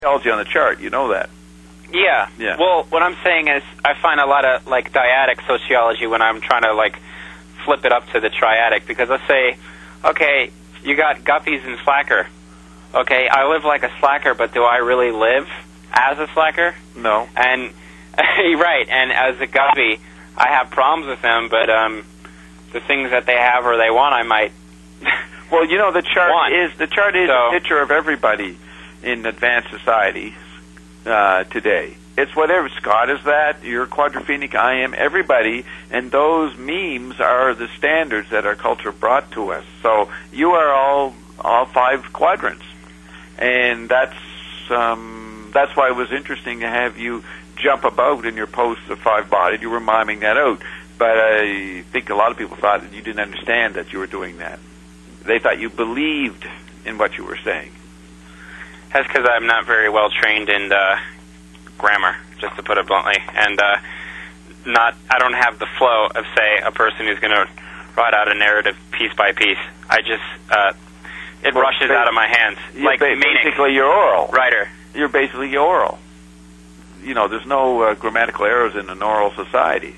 Tells you on the chart. You know that. Yeah. Yeah. Well, what I'm saying is I find a lot of, like, dyadic sociology when I'm trying to, like, flip it up to the triadic, because let's say, okay, you got guppies and slacker. Okay, I live like a slacker, but do I really live as a slacker? No. And, right, and as a guppy, I have problems with them, but the things that they have or they want, I might Well, you know, the chart is So- a picture of everybody in advanced society today. It's whatever. Scott is that. You're quadrophenic. I am. Everybody. And those memes are the standards that our culture brought to us. So you are all 5 quadrants, and that's why it was interesting to have you jump about in your post of 5-bodied. You were miming that out, but I think a lot of people thought that you didn't understand that you were doing that. They thought you believed in what you were saying. That's because I'm not very well trained in grammar, just to put it bluntly, and I don't have the flow of, say, a person who's going to write out a narrative piece by piece. I just it rushes out of my hands, like basically you're oral writer. You're basically oral. You know, there's no grammatical errors in an oral society.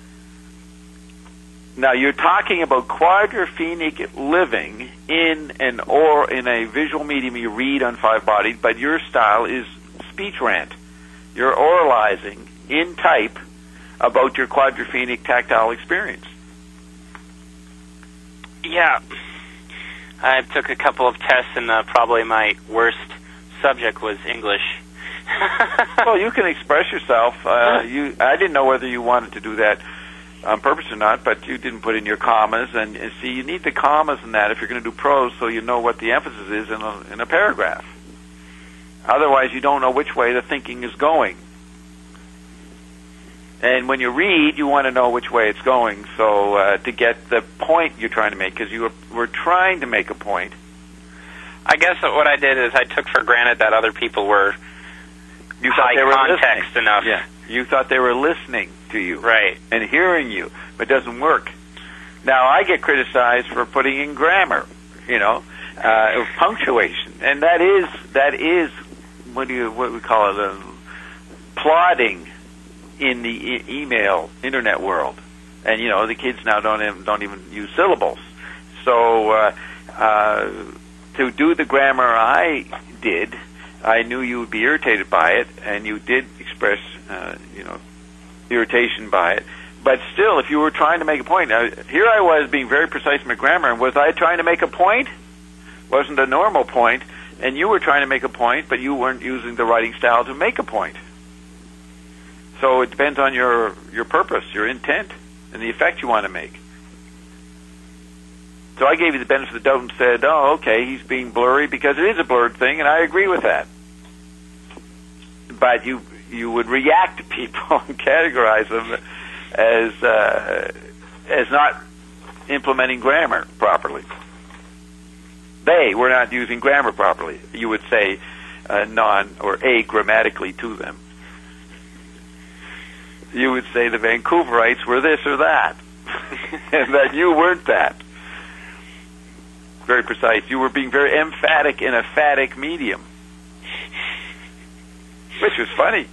Now, you're talking about quadrophenic living in a visual medium you read on 5-bodied, but your style is speech rant. You're oralizing in type about your quadrophenic tactile experience. Yeah. I took a couple of tests, and probably my worst subject was English. Well, you can express yourself. I didn't know whether you wanted to do that on purpose or not, but you didn't put in your commas, and see, you need the commas in that if you're going to do prose, so you know what the emphasis is in a paragraph. Otherwise, you don't know which way the thinking is going. And when you read, you want to know which way it's going, so to get the point you're trying to make, because you were trying to make a point. I guess what I did is I took for granted that other people were high context enough. Yeah. You thought they were listening to you. Right. And hearing you, but it doesn't work. Now, I get criticized for putting in grammar, or punctuation, and that is what we call it, plodding in the email internet world. And the kids now don't even use syllables. So to do the grammar I did, I knew you would be irritated by it, and you did express irritation by it. But still, if you were trying to make a point, now, here I was being very precise in my grammar, and was I trying to make a point? Wasn't a normal point, and you were trying to make a point, but you weren't using the writing style to make a point. So it depends on your purpose, your intent, and the effect you want to make. So I gave you the benefit of the doubt and said, oh, okay, he's being blurry because it is a blurred thing, and I agree with that. But you would react to people and categorize them as not implementing grammar properly. They were not using grammar properly. You would say agrammatically to them. You would say the Vancouverites were this or that, and that you weren't that. Very precise. You were being very emphatic in a phatic medium, which was funny.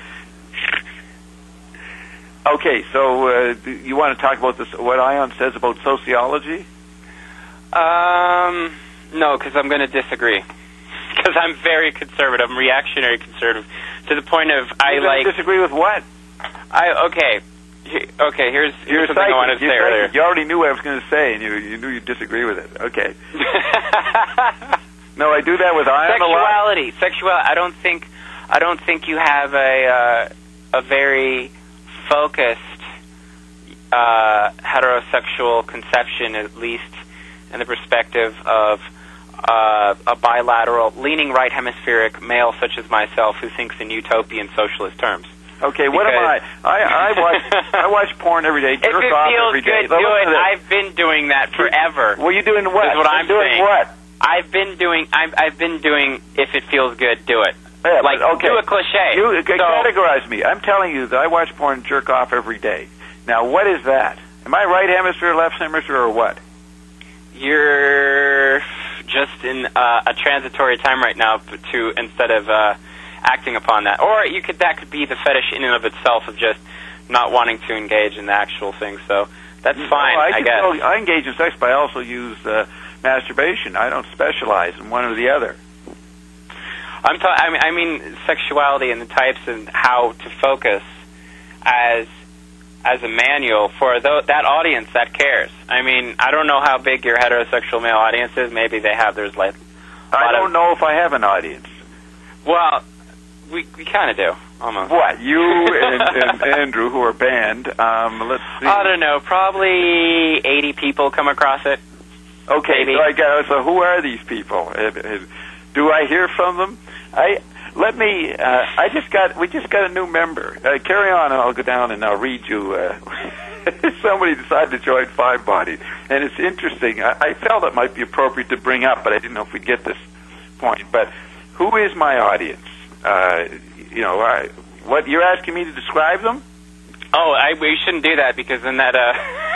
Okay, so you want to talk about this? What Ion says about sociology? No, because I'm going to disagree. Because I'm very conservative. I'm reactionary conservative to the point of disagree with what? Okay. Here's something I wanted to say earlier. You already knew what I was going to say, and you knew you'd disagree with it. Okay. No, I do that with Ion a lot. Sexuality. I don't think you have a very focused heterosexual conception, at least in the perspective of a bilateral, leaning right hemispheric male such as myself who thinks in utopian socialist terms. Okay, what am I? I watch porn every day. If it feels good, do it. I've been doing that forever. Well, you doing what? Is what I'm doing saying. What? I've been doing. If it feels good, do it. Yeah, do a cliche. You categorize me. I'm telling you that I watch porn and jerk off every day. Now, what is that? Am I right hemisphere, left hemisphere, or what? You're just in a transitory time right now instead of acting upon that. Or that could be the fetish in and of itself of just not wanting to engage in the actual thing. So that's fine, I guess. I engage in sex, but I also use masturbation. I don't specialize in one or the other. I mean sexuality and the types and how to focus as a manual for that audience that cares. I mean, I don't know how big your heterosexual male audience is. Maybe they have theirs like... I don't know if I have an audience. Well, we kind of do, almost. What? You and Andrew, who are banned, let's see. I don't know, probably 80 people come across it. Okay, so who are these people? Do I hear from them? We just got a new member. Carry on, and I'll go down and I'll read you. Somebody decided to join Five Body, and it's interesting. I felt it might be appropriate to bring up, but I didn't know if we'd get this point. But who is my audience? What you're asking me to describe them? Oh, we shouldn't do that because then that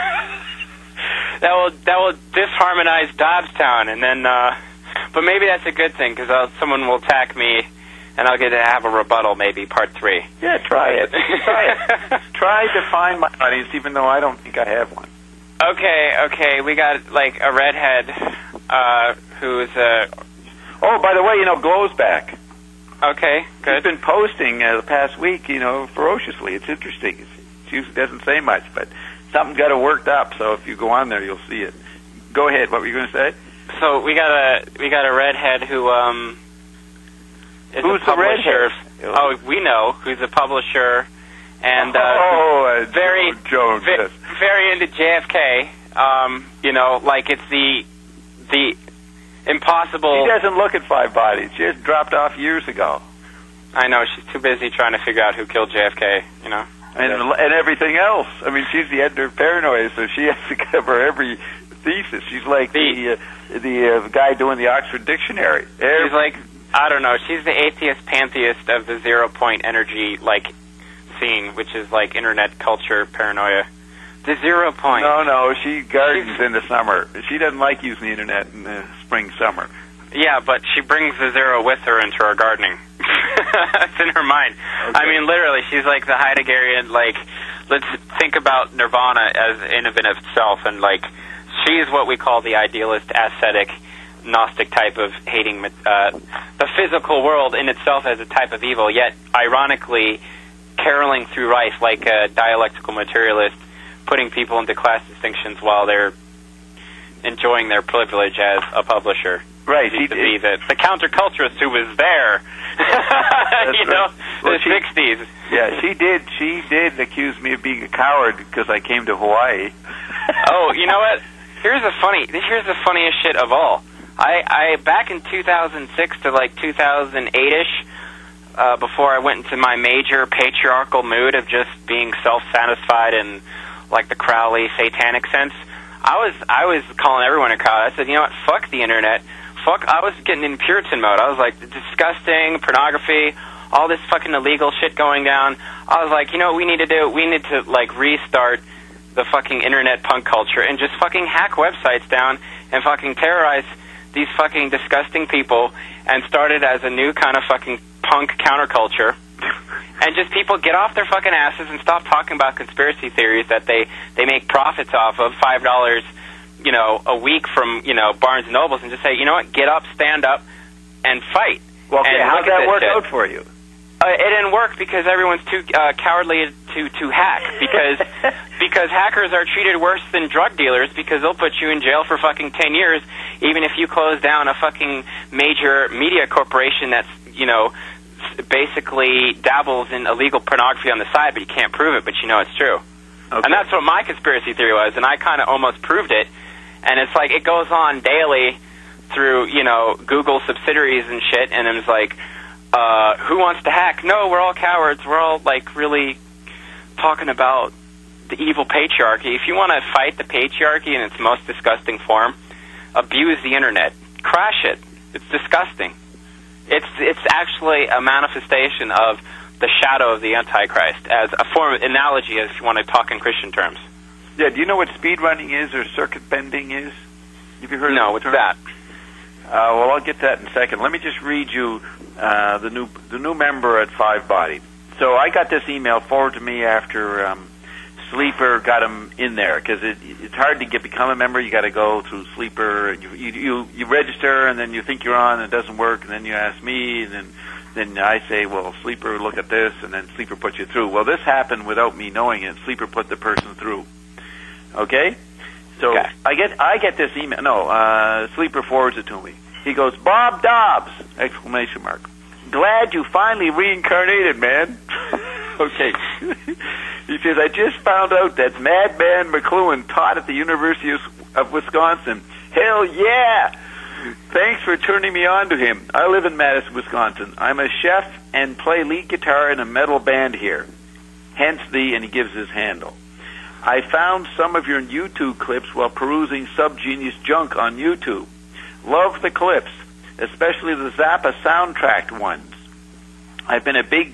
will disharmonize Dobbstown, and then. But maybe that's a good thing, because someone will attack me, and I'll get to have a rebuttal, maybe, part 3. Yeah, try it. Try to find my audience, even though I don't think I have one. Okay, we got, like, a redhead who's Oh, by the way, Glow's back. Okay, good. She's been posting the past week, ferociously. It's interesting. She usually doesn't say much, but something got her worked up, so if you go on there, you'll see it. Go ahead, what were you going to say? So we got a redhead who is Who's a publisher. The redhead? We know who's a publisher and very Jones, yes. very into JFK. Like it's the impossible. She doesn't look at Five Bodies. She just dropped off years ago. I know, she's too busy trying to figure out who killed JFK. And everything else. I mean, she's the editor of Paranoia, so she has to cover every thesis. She's like the guy doing the Oxford Dictionary. She's like, I don't know, she's the atheist pantheist of the 0 point energy scene, which is like internet culture paranoia. The 0 point. No, she gardens in the summer. She doesn't like using the internet in the spring, summer. Yeah, but she brings the 0 with her into her gardening. It's in her mind. Okay. I mean, literally, she's like the Heideggerian, let's think about Nirvana as in and of itself, and she's what we call the idealist, ascetic, Gnostic type of hating the physical world in itself as a type of evil, yet ironically caroling through life like a dialectical materialist, putting people into class distinctions while they're enjoying their privilege as a publisher. Right. To be the counterculturist who was there, the 60s. Yeah, she did accuse me of being a coward because I came to Hawaii. Oh, you know what? Here's the funniest shit of all. I back in 2006 to 2008-ish, before I went into my major patriarchal mood of just being self-satisfied in the Crowley satanic sense, I was calling everyone a coward. I said, you know what? Fuck the internet. I was getting in Puritan mode. I was like, disgusting, pornography, all this fucking illegal shit going down. I was like, you know what we need to do? We need to restart the fucking internet punk culture and just fucking hack websites down and fucking terrorize these fucking disgusting people and start it as a new kind of fucking punk counterculture. And just people get off their fucking asses and stop talking about conspiracy theories that they make profits off of, $5, a week from, Barnes & Nobles, and just say, you know what, get up, stand up, and fight. Well, okay, how did that work out for you? It didn't work because everyone's too cowardly to hack. Because hackers are treated worse than drug dealers because they'll put you in jail for fucking 10 years, even if you close down a fucking major media corporation that's, basically dabbles in illegal pornography on the side, but you can't prove it, but it's true. Okay. And that's what my conspiracy theory was, and I kind of almost proved it. And it's it goes on daily through, Google subsidiaries and shit, and it's who wants to hack? No, we're all cowards. We're all, really talking about the evil patriarchy. If you want to fight the patriarchy in its most disgusting form, abuse the internet. Crash it. It's disgusting. It's actually a manifestation of the shadow of the Antichrist, as a form of analogy, if you want to talk in Christian terms. Yeah, do you know what speed running is or circuit bending is? Have you heard No, of what's that? Well, I'll get to that in a second. Let me just read you the new member at Five Body. So I got this email forwarded to me after Sleeper got him in there, because it's hard to become a member. You got to go through Sleeper, and you register, and then you think you're on, and it doesn't work, and then you ask me, and then I say, well, Sleeper, look at this, and then Sleeper puts you through. Well, this happened without me knowing it. Sleeper put the person through. Okay? So okay. I get this email. No, Sleeper forwards it to me. He goes, Bob Dobbs! ! Glad you finally reincarnated, man. Okay. He says, I just found out that Madman McLuhan taught at the University of Wisconsin. Hell yeah! Thanks for turning me on to him. I live in Madison, Wisconsin. I'm a chef and play lead guitar in a metal band here. Hence and he gives his handle. I found some of your YouTube clips while perusing Subgenius junk on YouTube. Love the clips, especially the Zappa soundtrack ones. I've been a big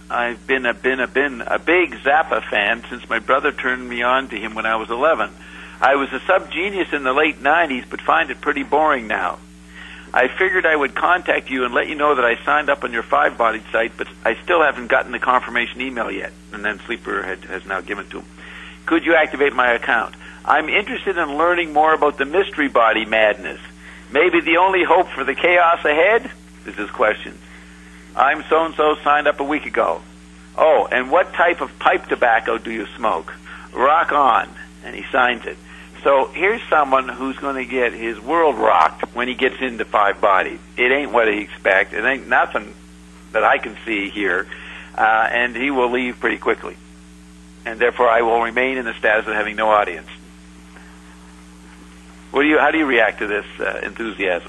Zappa fan since my brother turned me on to him when I was 11. I was a Subgenius in the late 90s, but find it pretty boring now. I figured I would contact you and let you know that I signed up on your Five Body site, but I still haven't gotten the confirmation email yet. And then Sleeper has now given it to him. Could you activate my account? I'm interested in learning more about the mystery body madness. Maybe the only hope for the chaos ahead? Is his question. I'm so-and-so, signed up a week ago. Oh, and what type of pipe tobacco do you smoke? Rock on. And he signs it. So here's someone who's going to get his world rocked when he gets into Five Body. It ain't what he expects. It ain't nothing that I can see here. And he will leave pretty quickly. And therefore I will remain in the status of having no audience. How do you react to this enthusiasm?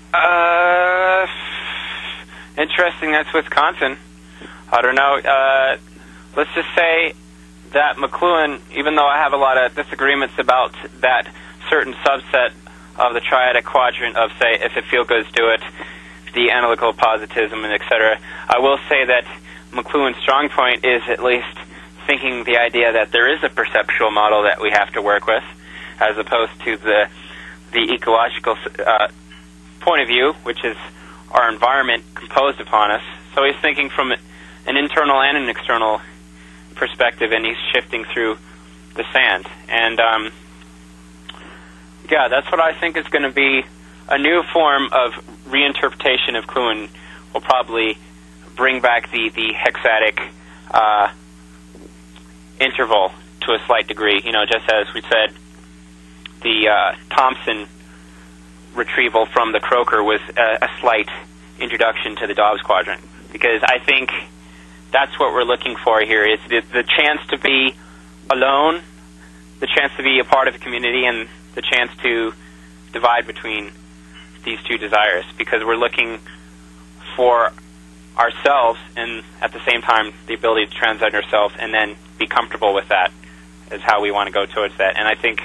Interesting. That's Wisconsin. I don't know. Let's just say that McLuhan, even though I have a lot of disagreements about that certain subset of the triadic quadrant of, say, if it feels good, do it, the analytical positivism, and etc., I will say that McLuhan's strong point is at least thinking the idea that there is a perceptual model that we have to work with, as opposed to the ecological point of view, which is our environment composed upon us. So he's thinking from an internal and an external perspective, and he's shifting through the sand. And yeah, that's what I think is going to be a new form of reinterpretation of Kuhn. Will probably bring back the hexatic interval to a slight degree. You know, just as we said, the Thomson retrieval from the Croker was a slight introduction to the Dobbs quadrant, because I think that's what we're looking for here, is the chance to be alone, the chance to be a part of a community, and the chance to divide between these two desires, because we're looking for ourselves and at the same time the ability to transcend ourselves and then be comfortable with that is how we want to go towards that. And I think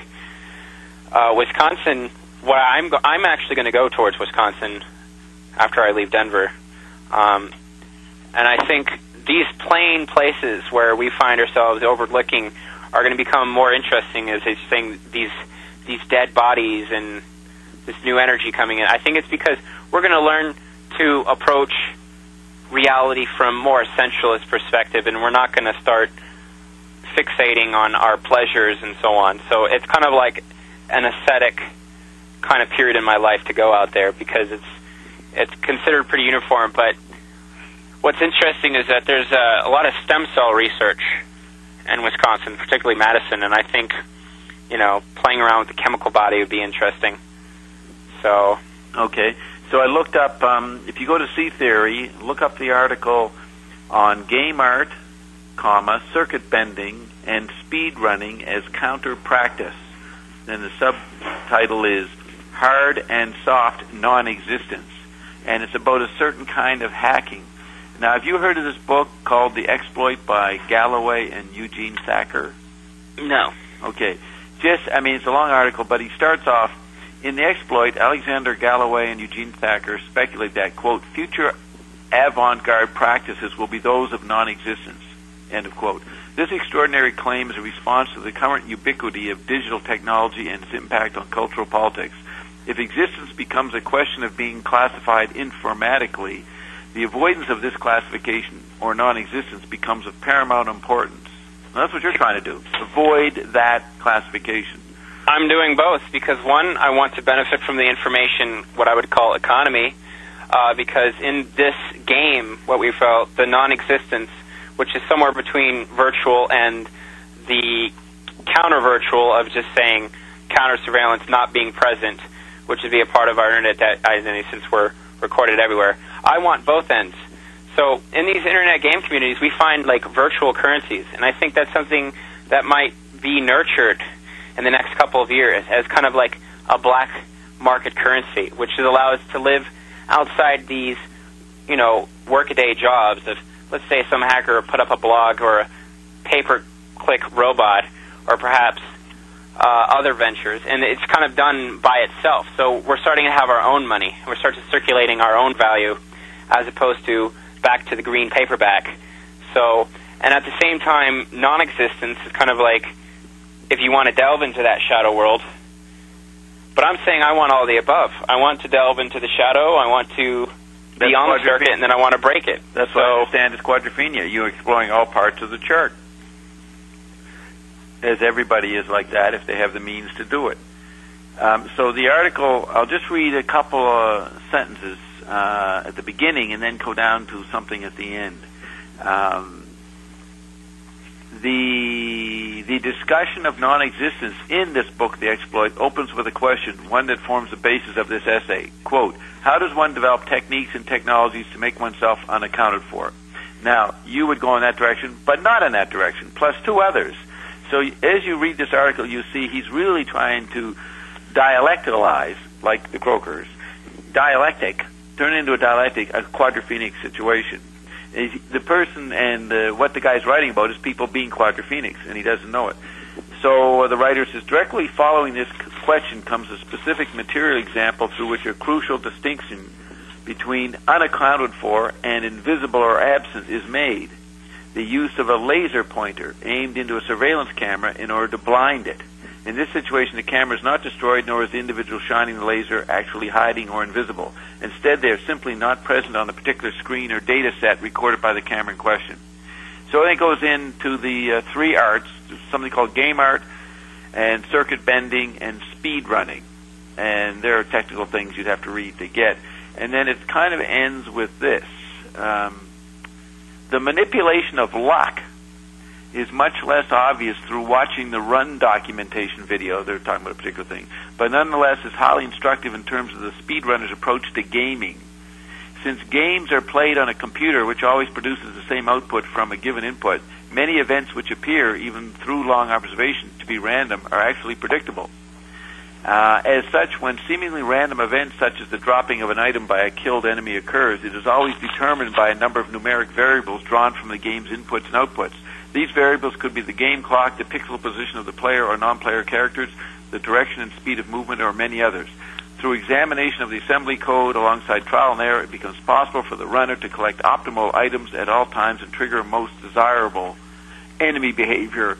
Wisconsin, I'm actually going to go towards Wisconsin after I leave Denver. And I think these plain places where we find ourselves overlooking are going to become more interesting, as he's saying, these dead bodies and this new energy coming in. I think it's because we're going to learn to approach reality from more essentialist perspective, and we're not going to start fixating on our pleasures and so on. So it's kind of like an ascetic kind of period in my life to go out there, because it's considered pretty uniform. But what's interesting is that there's a lot of stem cell research in Wisconsin, particularly Madison, and I think, you know, playing around with the chemical body would be interesting. So okay. So I looked up, if you go to C Theory, look up the article on game art, circuit bending, and speed running as counter practice. And the subtitle is Hard and Soft Non-Existence. And it's about a certain kind of hacking. Now, have you heard of this book called The Exploit by Galloway and Eugene Thacker? No. Okay. It's a long article, but he starts off, in The Exploit, Alexander Galloway and Eugene Thacker speculate that, quote, future avant-garde practices will be those of non-existence, end of quote. This extraordinary claim is a response to the current ubiquity of digital technology and its impact on cultural politics. If existence becomes a question of being classified informatically, the avoidance of this classification or non-existence becomes of paramount importance. Now, that's what you're trying to do. Avoid that classification. I'm doing both because, one, I want to benefit from the information, what I would call economy, because in this game, what we felt, the non-existence, which is somewhere between virtual and the counter-virtual of just saying counter-surveillance not being present, which would be a part of our internet identity since we're recorded everywhere. I want both ends. So in these internet game communities, we find like virtual currencies, and I think that's something that might be nurtured in the next couple of years as kind of like a black market currency, which would allow us to live outside these, workaday jobs of, let's say, some hacker put up a blog or a pay-per-click robot or perhaps other ventures, and it's kind of done by itself. So we're starting to have our own money. We're starting to circulating our own value as opposed to back to the green paperback. So, and at the same time, non-existence is kind of like if you want to delve into that shadow world. But I'm saying I want all the above. I want to delve into the shadow. I want to be on the circuit, and then I want to break it. That's what I understand is quadrophenia. You're exploring all parts of the chart. As everybody is like that if they have the means to do it. So the article, I'll just read a couple of sentences at the beginning and then go down to something at the end. The discussion of non-existence in this book, The Exploit, opens with a question, one that forms the basis of this essay. Quote, how does one develop techniques and technologies to make oneself unaccounted for? Now, you would go in that direction, but not in that direction, plus two others. So as you read this article, you see he's really trying to dialecticalize, like the Croakers, turn into a dialectic, a quadrophenic situation. The person and what the guy's writing about is people being quadrophenics, and he doesn't know it. So the writer says, directly following this question comes a specific material example through which a crucial distinction between unaccounted for and invisible or absent is made. The use of a laser pointer aimed into a surveillance camera in order to blind it. In this situation, the camera is not destroyed, nor is the individual shining the laser actually hiding or invisible. Instead, they are simply not present on the particular screen or data set recorded by the camera in question. So then it goes into the three arts, something called game art, and circuit bending, and speed running. And there are technical things you'd have to read to get. And then it kind of ends with this. The manipulation of luck is much less obvious through watching the run documentation video. They're talking about a particular thing. But nonetheless, is highly instructive in terms of the speedrunner's approach to gaming. Since games are played on a computer, which always produces the same output from a given input, many events which appear, even through long observation, to be random are actually predictable. As such, when seemingly random events such as the dropping of an item by a killed enemy occurs, it is always determined by a number of numeric variables drawn from the game's inputs and outputs. These variables could be the game clock, the pixel position of the player or non-player characters, the direction and speed of movement, or many others. Through examination of the assembly code alongside trial and error, it becomes possible for the runner to collect optimal items at all times and trigger most desirable enemy behavior,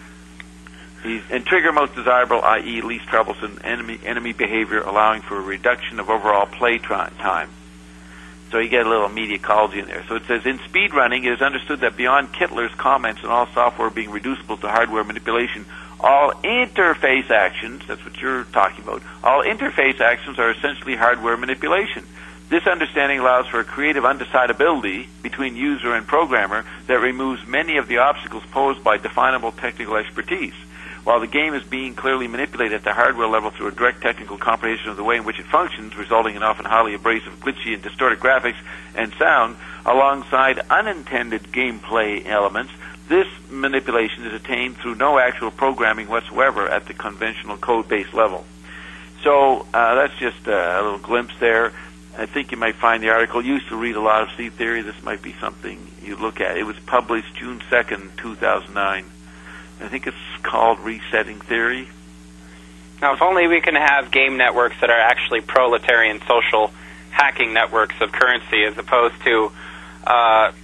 i.e. least troublesome enemy behavior, allowing for a reduction of overall play time. So you get a little mediacology in there. So it says, in speedrunning, it is understood that beyond Kittler's comments on all software being reducible to hardware manipulation, all interface actions, that's what you're talking about, all interface actions are essentially hardware manipulation. This understanding allows for a creative undecidability between user and programmer that removes many of the obstacles posed by definable technical expertise. While the game is being clearly manipulated at the hardware level through a direct technical comprehension of the way in which it functions, resulting in often highly abrasive, glitchy, and distorted graphics and sound, alongside unintended gameplay elements, this manipulation is attained through no actual programming whatsoever at the conventional code-based level. So that's just a little glimpse there. I think you might find the article. You used to read a lot of seed theory. This might be something you look at. It was published June 2nd, 2009. I think it's called Resetting Theory. Now, if only we can have game networks that are actually proletarian social hacking networks of currency as opposed to a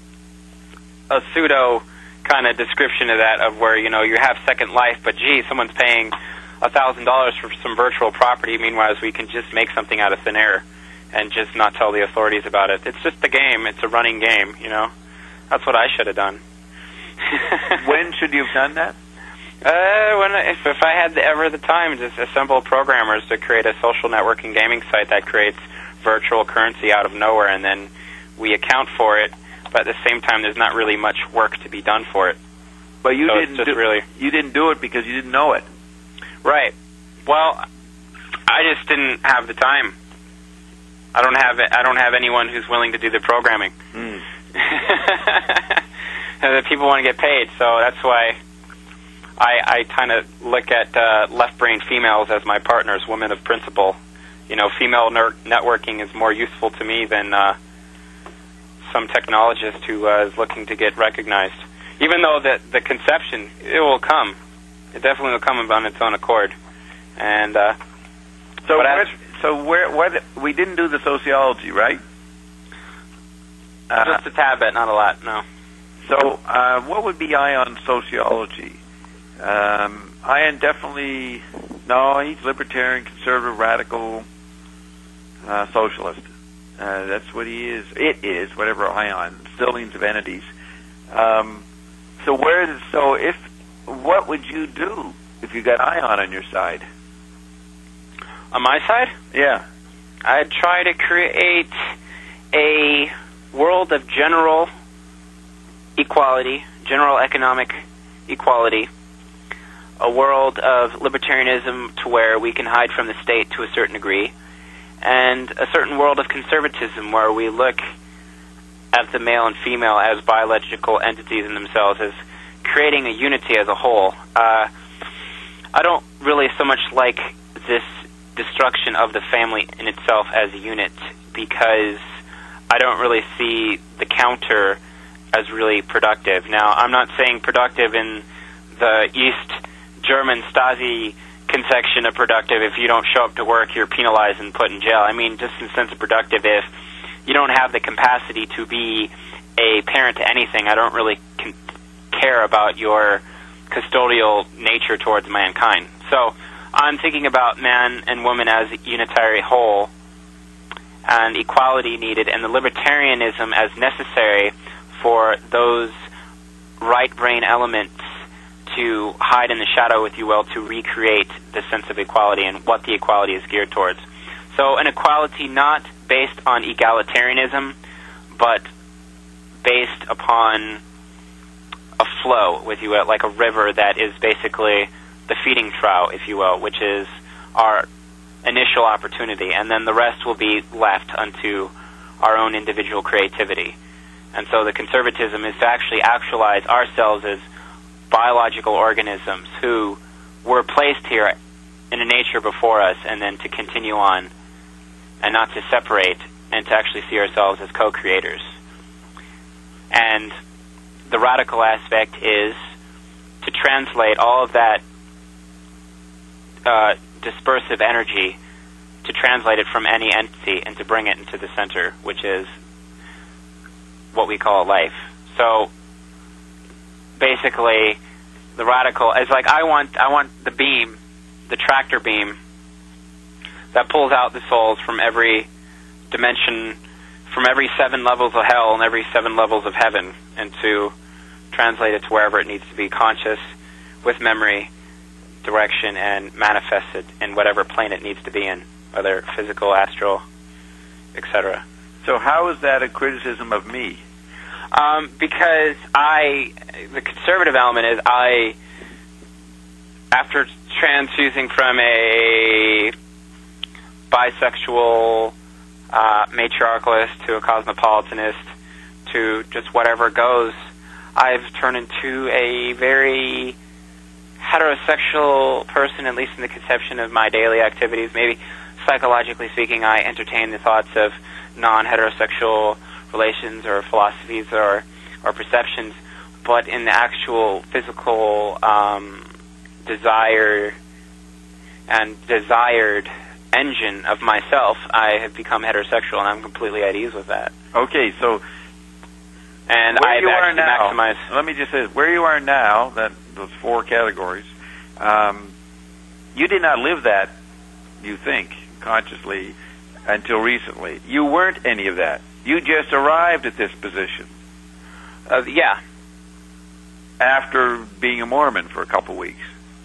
pseudo kind of description of that, of where, you have Second Life, but gee, someone's paying $1,000 for some virtual property. Meanwhile, we can just make something out of thin air and just not tell the authorities about it. It's just a game. It's a running game, you know. That's what I should have done. When should you have done that? If I had ever the time, just assemble programmers to create a social networking gaming site that creates virtual currency out of nowhere, and then we account for it, but at the same time there's not really much work to be done for it. But you didn't do it because you didn't know it. Right. Well, I just didn't have the time. I don't have anyone who's willing to do the programming. The people want to get paid, so that's why I kind of look at left-brain females as my partners, women of principle. You know, female networking is more useful to me than some technologist who is looking to get recognized. Even though the conception, it will come. It definitely will come on its own accord. And we didn't do the sociology, right? Just a tad bit, not a lot, no. So what would be Ion sociology? Ion definitely, no, he's libertarian, conservative, radical, socialist. That's what he is. It is, whatever Ion, zillions of entities. What would you do if you got Ion on your side? On my side? Yeah. I'd try to create a world of general equality, general economic equality, a world of libertarianism to where we can hide from the state to a certain degree, and a certain world of conservatism where we look at the male and female as biological entities in themselves, as creating a unity as a whole. I don't really so much like this destruction of the family in itself as a unit, because I don't really see the counter as really productive. Now, I'm not saying productive in the East German Stasi conception of productive. If you don't show up to work, you're penalized and put in jail. I mean, just in the sense of productive, if you don't have the capacity to be a parent to anything, I don't really care about your custodial nature towards mankind. So I'm thinking about man and woman as a unitary whole, and equality needed, and the libertarianism as necessary for those right brain elements to hide in the shadow, if you will, to recreate the sense of equality and what the equality is geared towards. So an equality not based on egalitarianism, but based upon a flow, if you will, like a river that is basically the feeding trough, if you will, which is our initial opportunity, and then the rest will be left unto our own individual creativity. And so the conservatism is to actually actualize ourselves as biological organisms who were placed here in a nature before us, and then to continue on and not to separate, and to actually see ourselves as co-creators. And the radical aspect is to translate all of that dispersive energy, to translate it from any entity and to bring it into the center, which is what we call life. So basically, the radical is like, I want the beam, the tractor beam, that pulls out the souls from every dimension, from every 7 levels of hell and every 7 levels of heaven, and to translate it to wherever it needs to be conscious, with memory, direction, and manifested in whatever plane it needs to be in, whether physical, astral, etc. So how is that a criticism of me? Because the conservative element is after transfusing from a bisexual matriarchalist to a cosmopolitanist to just whatever goes, I've turned into a very heterosexual person, at least in the conception of my daily activities. Maybe psychologically speaking, I entertain the thoughts of non-heterosexual relations or philosophies or perceptions, but in the actual physical desire and desired engine of myself, I have become heterosexual, and I'm completely at ease with that. Okay, so and where I've you are actually now, maximized. let me just say, where you are now, those 4 categories, You did not live that, you think, consciously until recently. You weren't any of that. You just arrived at this position. Yeah. After being a Mormon for a couple weeks.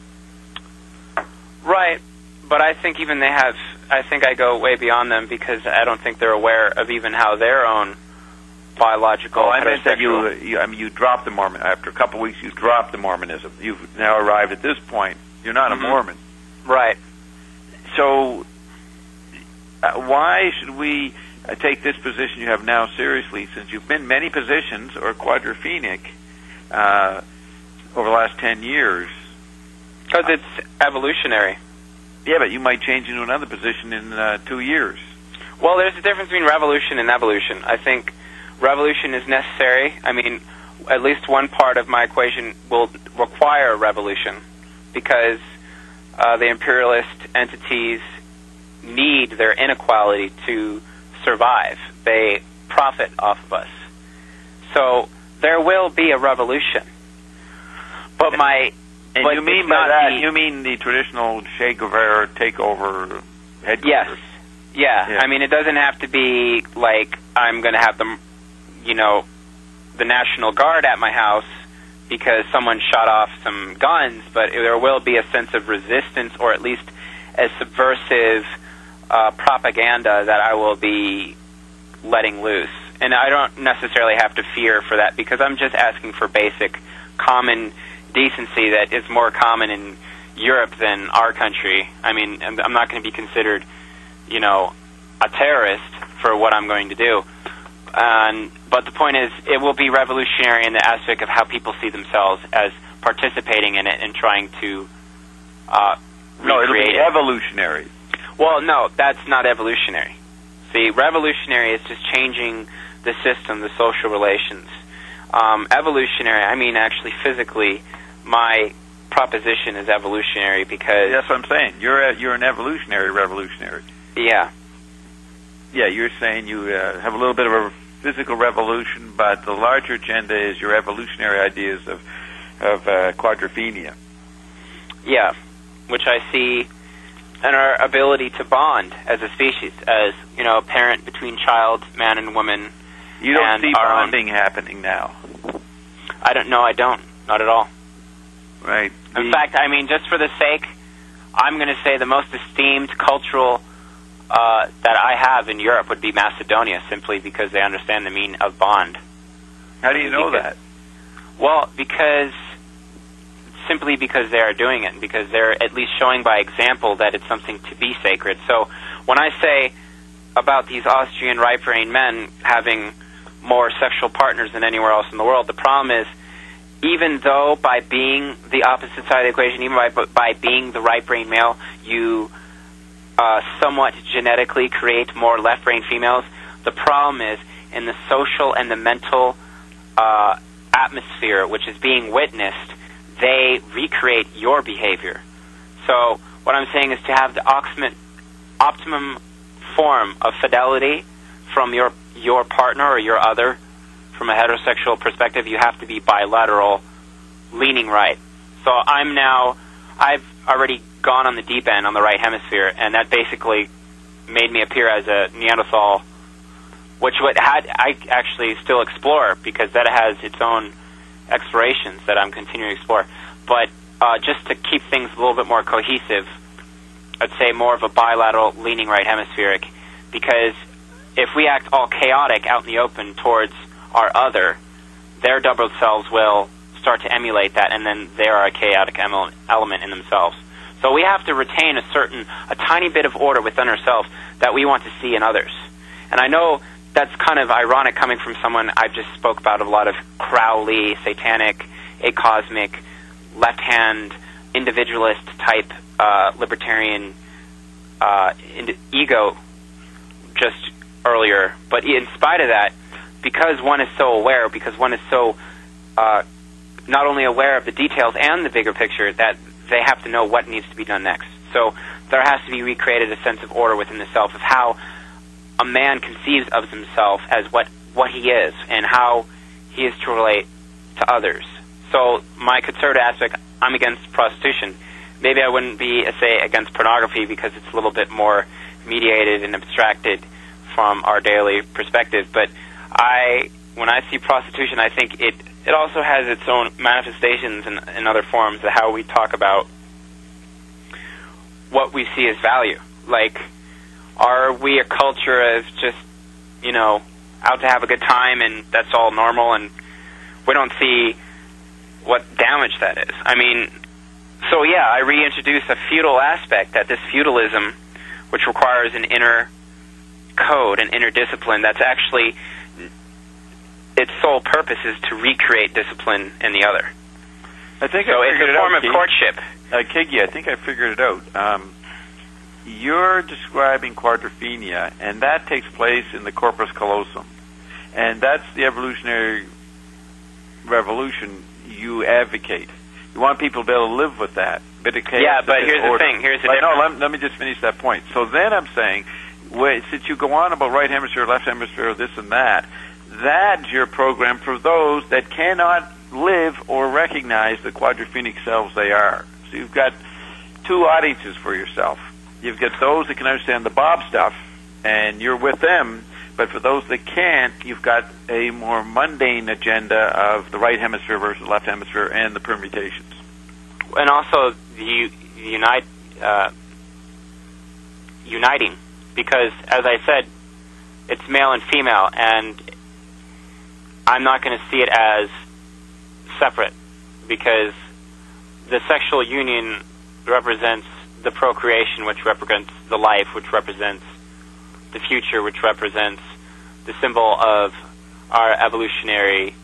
Right. But I think even I think I go way beyond them because I don't think they're aware of even how their own biological I meant that you dropped the Mormon. After a couple weeks, you dropped the Mormonism. You've now arrived at this point. You're not a Mormon. Right. So why should we take this position you have now seriously, since you've been many positions or quadrophenic over the last 10 years? Because it's evolutionary. Yeah, but you might change into another position in 2 years. Well, there's a difference between revolution and evolution. I think revolution is necessary. I mean, at least one part of my equation will require a revolution because the imperialist entities need their inequality to survive. They profit off of us. So there will be a revolution. But you mean by that, you mean the traditional Che Guevara takeover headquarters? Yes. Yeah. I mean, it doesn't have to be like I'm going to have the National Guard at my house because someone shot off some guns, but there will be a sense of resistance or at least a subversive propaganda that I will be letting loose. And I don't necessarily have to fear for that because I'm just asking for basic common decency that is more common in Europe than our country. I mean, I'm not going to be considered, a terrorist for what I'm going to do. But the point is, it will be revolutionary in the aspect of how people see themselves as participating in it and trying to No, it'll be evolutionary. Well, no, that's not evolutionary. See, revolutionary is just changing the system, the social relations. Evolutionary, I mean actually physically, my proposition is evolutionary because... That's what I'm saying. You're an evolutionary revolutionary. Yeah. Yeah, you're saying you have a little bit of a physical revolution, but the larger agenda is your evolutionary ideas of quadrophenia. Yeah, which I see in our ability to bond as a species, as, a parent between child, man and woman. You don't see bonding happening now. I don't. Not at all. Right. In fact, I mean, just for the sake, I'm going to say the most esteemed cultural that I have in Europe would be Macedonia, simply because they understand the meaning of bond. How do you know that? Well, simply because they are doing it, and because they're at least showing by example that it's something to be sacred. So when I say about these Austrian right-brain men having more sexual partners than anywhere else in the world, the problem is, even though by being the opposite side of the equation, even by being the right-brain male, you somewhat genetically create more left-brain females, the problem is in the social and the mental atmosphere which is being witnessed, they recreate your behavior. So what I'm saying is to have the optimum form of fidelity from your partner or your other, from a heterosexual perspective, you have to be bilateral, leaning right. So I've already gone on the deep end on the right hemisphere, and that basically made me appear as a Neanderthal, which I actually still explore, because that has its own explorations that I'm continuing to explore. But just to keep things a little bit more cohesive, I'd say more of a bilateral, leaning right hemispheric, because if we act all chaotic out in the open towards our other, their double selves will start to emulate that, and then they are a chaotic element in themselves. So we have to retain a tiny bit of order within ourselves that we want to see in others. And I know that's kind of ironic coming from someone I just spoke about a lot of Crowley, satanic, acosmic, left-hand, individualist type libertarian ego just earlier. But in spite of that, because one is so aware, because one is so not only aware of the details and the bigger picture, that they have to know what needs to be done next. So there has to be recreated a sense of order within the self of how a man conceives of himself as what he is and how he is to relate to others. So my conservative aspect, I'm against prostitution, maybe I wouldn't be, say, against pornography because it's a little bit more mediated and abstracted from our daily perspective. But when I see prostitution, I think it also has its own manifestations in other forms of how we talk about what we see as value. Like, are we a culture of just, out to have a good time and that's all normal, and we don't see what damage that is? I mean, so yeah, I reintroduce a feudal aspect, that this feudalism, which requires an inner code, an inner discipline, that's actually, its sole purpose is to recreate discipline in the other. I think so. It's a form of courtship. Kiggy, I think I figured it out. You're describing quadrophenia, and that takes place in the corpus callosum. And that's the evolutionary revolution you advocate. You want people to be able to live with that. But yeah, but here's the thing. Here's the difference. No, let me just finish that point. So then I'm saying, since you go on about right hemisphere, left hemisphere, this and that, that's your program for those that cannot live or recognize the quadrophenic selves they are. So you've got two audiences for yourself. You've got those that can understand the Bob stuff, and you're with them. But for those that can't, you've got a more mundane agenda of the right hemisphere versus left hemisphere and the permutations. And also the uniting, because, as I said, it's male and female, and I'm not going to see it as separate, because the sexual union represents the procreation, which represents the life, which represents the future, which represents the symbol of our evolutionary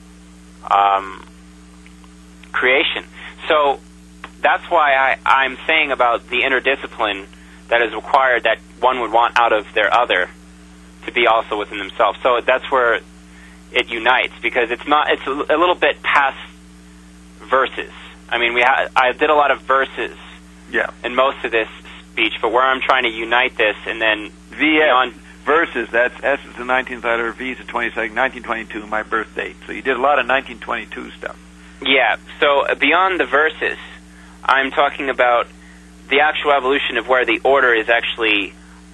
creation. So that's why I'm saying about the inner discipline that is required, that one would want out of their other to be also within themselves. So that's where it unites, because it's a little bit past verses. I mean, I did a lot of verses in most of this speech, but where I'm trying to unite this, and then beyond verses, that's S is the 19th letter, V is the 22nd, 1922, my birth date. So you did a lot of 1922 stuff. Yeah, so beyond the verses, I'm talking about the actual evolution of where the order is actually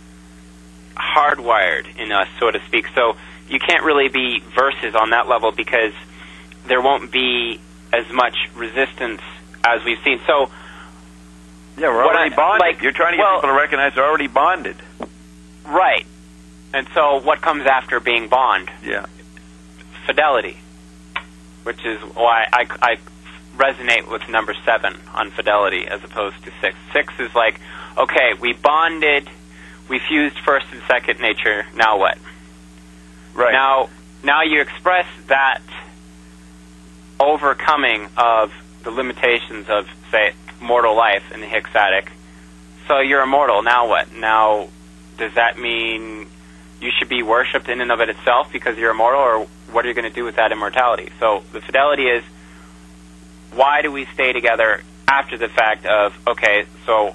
hardwired in us, so to speak. So you can't really be verses on that level, because there won't be as much resistance as we've seen. So yeah, we're already bonded. You're trying to get people to recognize they're already bonded. Right. And so what comes after being bond? Yeah. Fidelity, which is why I resonate with number 7 on fidelity as opposed to 6. 6 is like, okay, we bonded, we fused first and second nature, now what? Right. Now you express that overcoming of the limitations of, say, mortal life in the Hicks-Attic. So you're immortal, now what? Now, does that mean you should be worshipped in and of it itself because you're immortal, or what are you going to do with that immortality? So the fidelity is, why do we stay together after the fact of, okay, so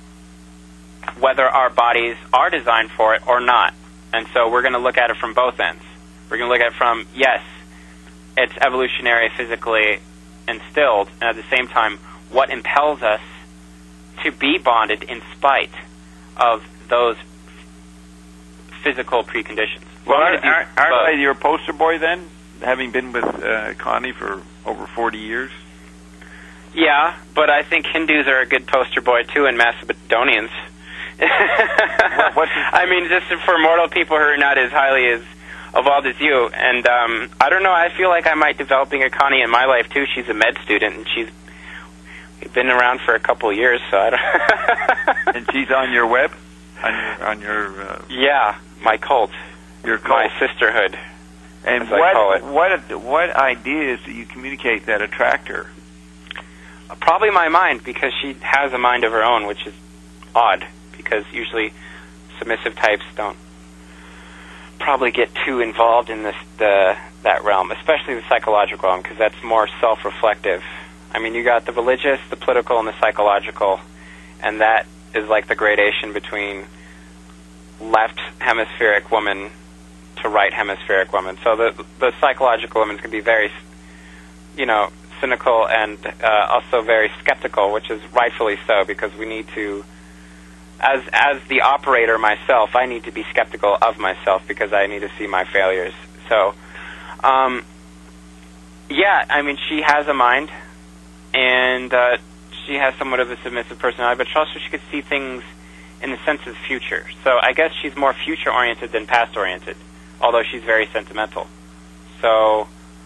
whether our bodies are designed for it or not. And so we're going to look at it from both ends. We're going to look at it from, yes, it's evolutionary, physically instilled, and at the same time, what impels us to be bonded in spite of those physical preconditions. Well, aren't I your poster boy then, having been with Connie for over 40 years? Yeah, but I think Hindus are a good poster boy too, and Macedonians. I mean, just for mortal people who are not as highly as evolved as you. And I don't know, I feel like I might be developing a Connie in my life too. She's a med student, and she's been around for a couple of years, so I don't. And she's on your web, on your. Yeah, my cult. Your cult. My sisterhood. And what ideas do you communicate that attract her? Probably my mind, because she has a mind of her own, which is odd, because usually submissive types don't probably get too involved in that realm, especially the psychological realm, because that's more self-reflective. I mean, you got the religious, the political, and the psychological, and that is like the gradation between left hemispheric woman to right hemispheric woman. So the psychological woman can be very, cynical and also very skeptical, which is rightfully so, because we need to, as the operator myself, I need to be skeptical of myself because I need to see my failures. So, yeah, I mean, she has a mind, and she has somewhat of a submissive personality, but she could see things in the sense of the future. So I guess she's more future-oriented than past-oriented, although she's very sentimental. So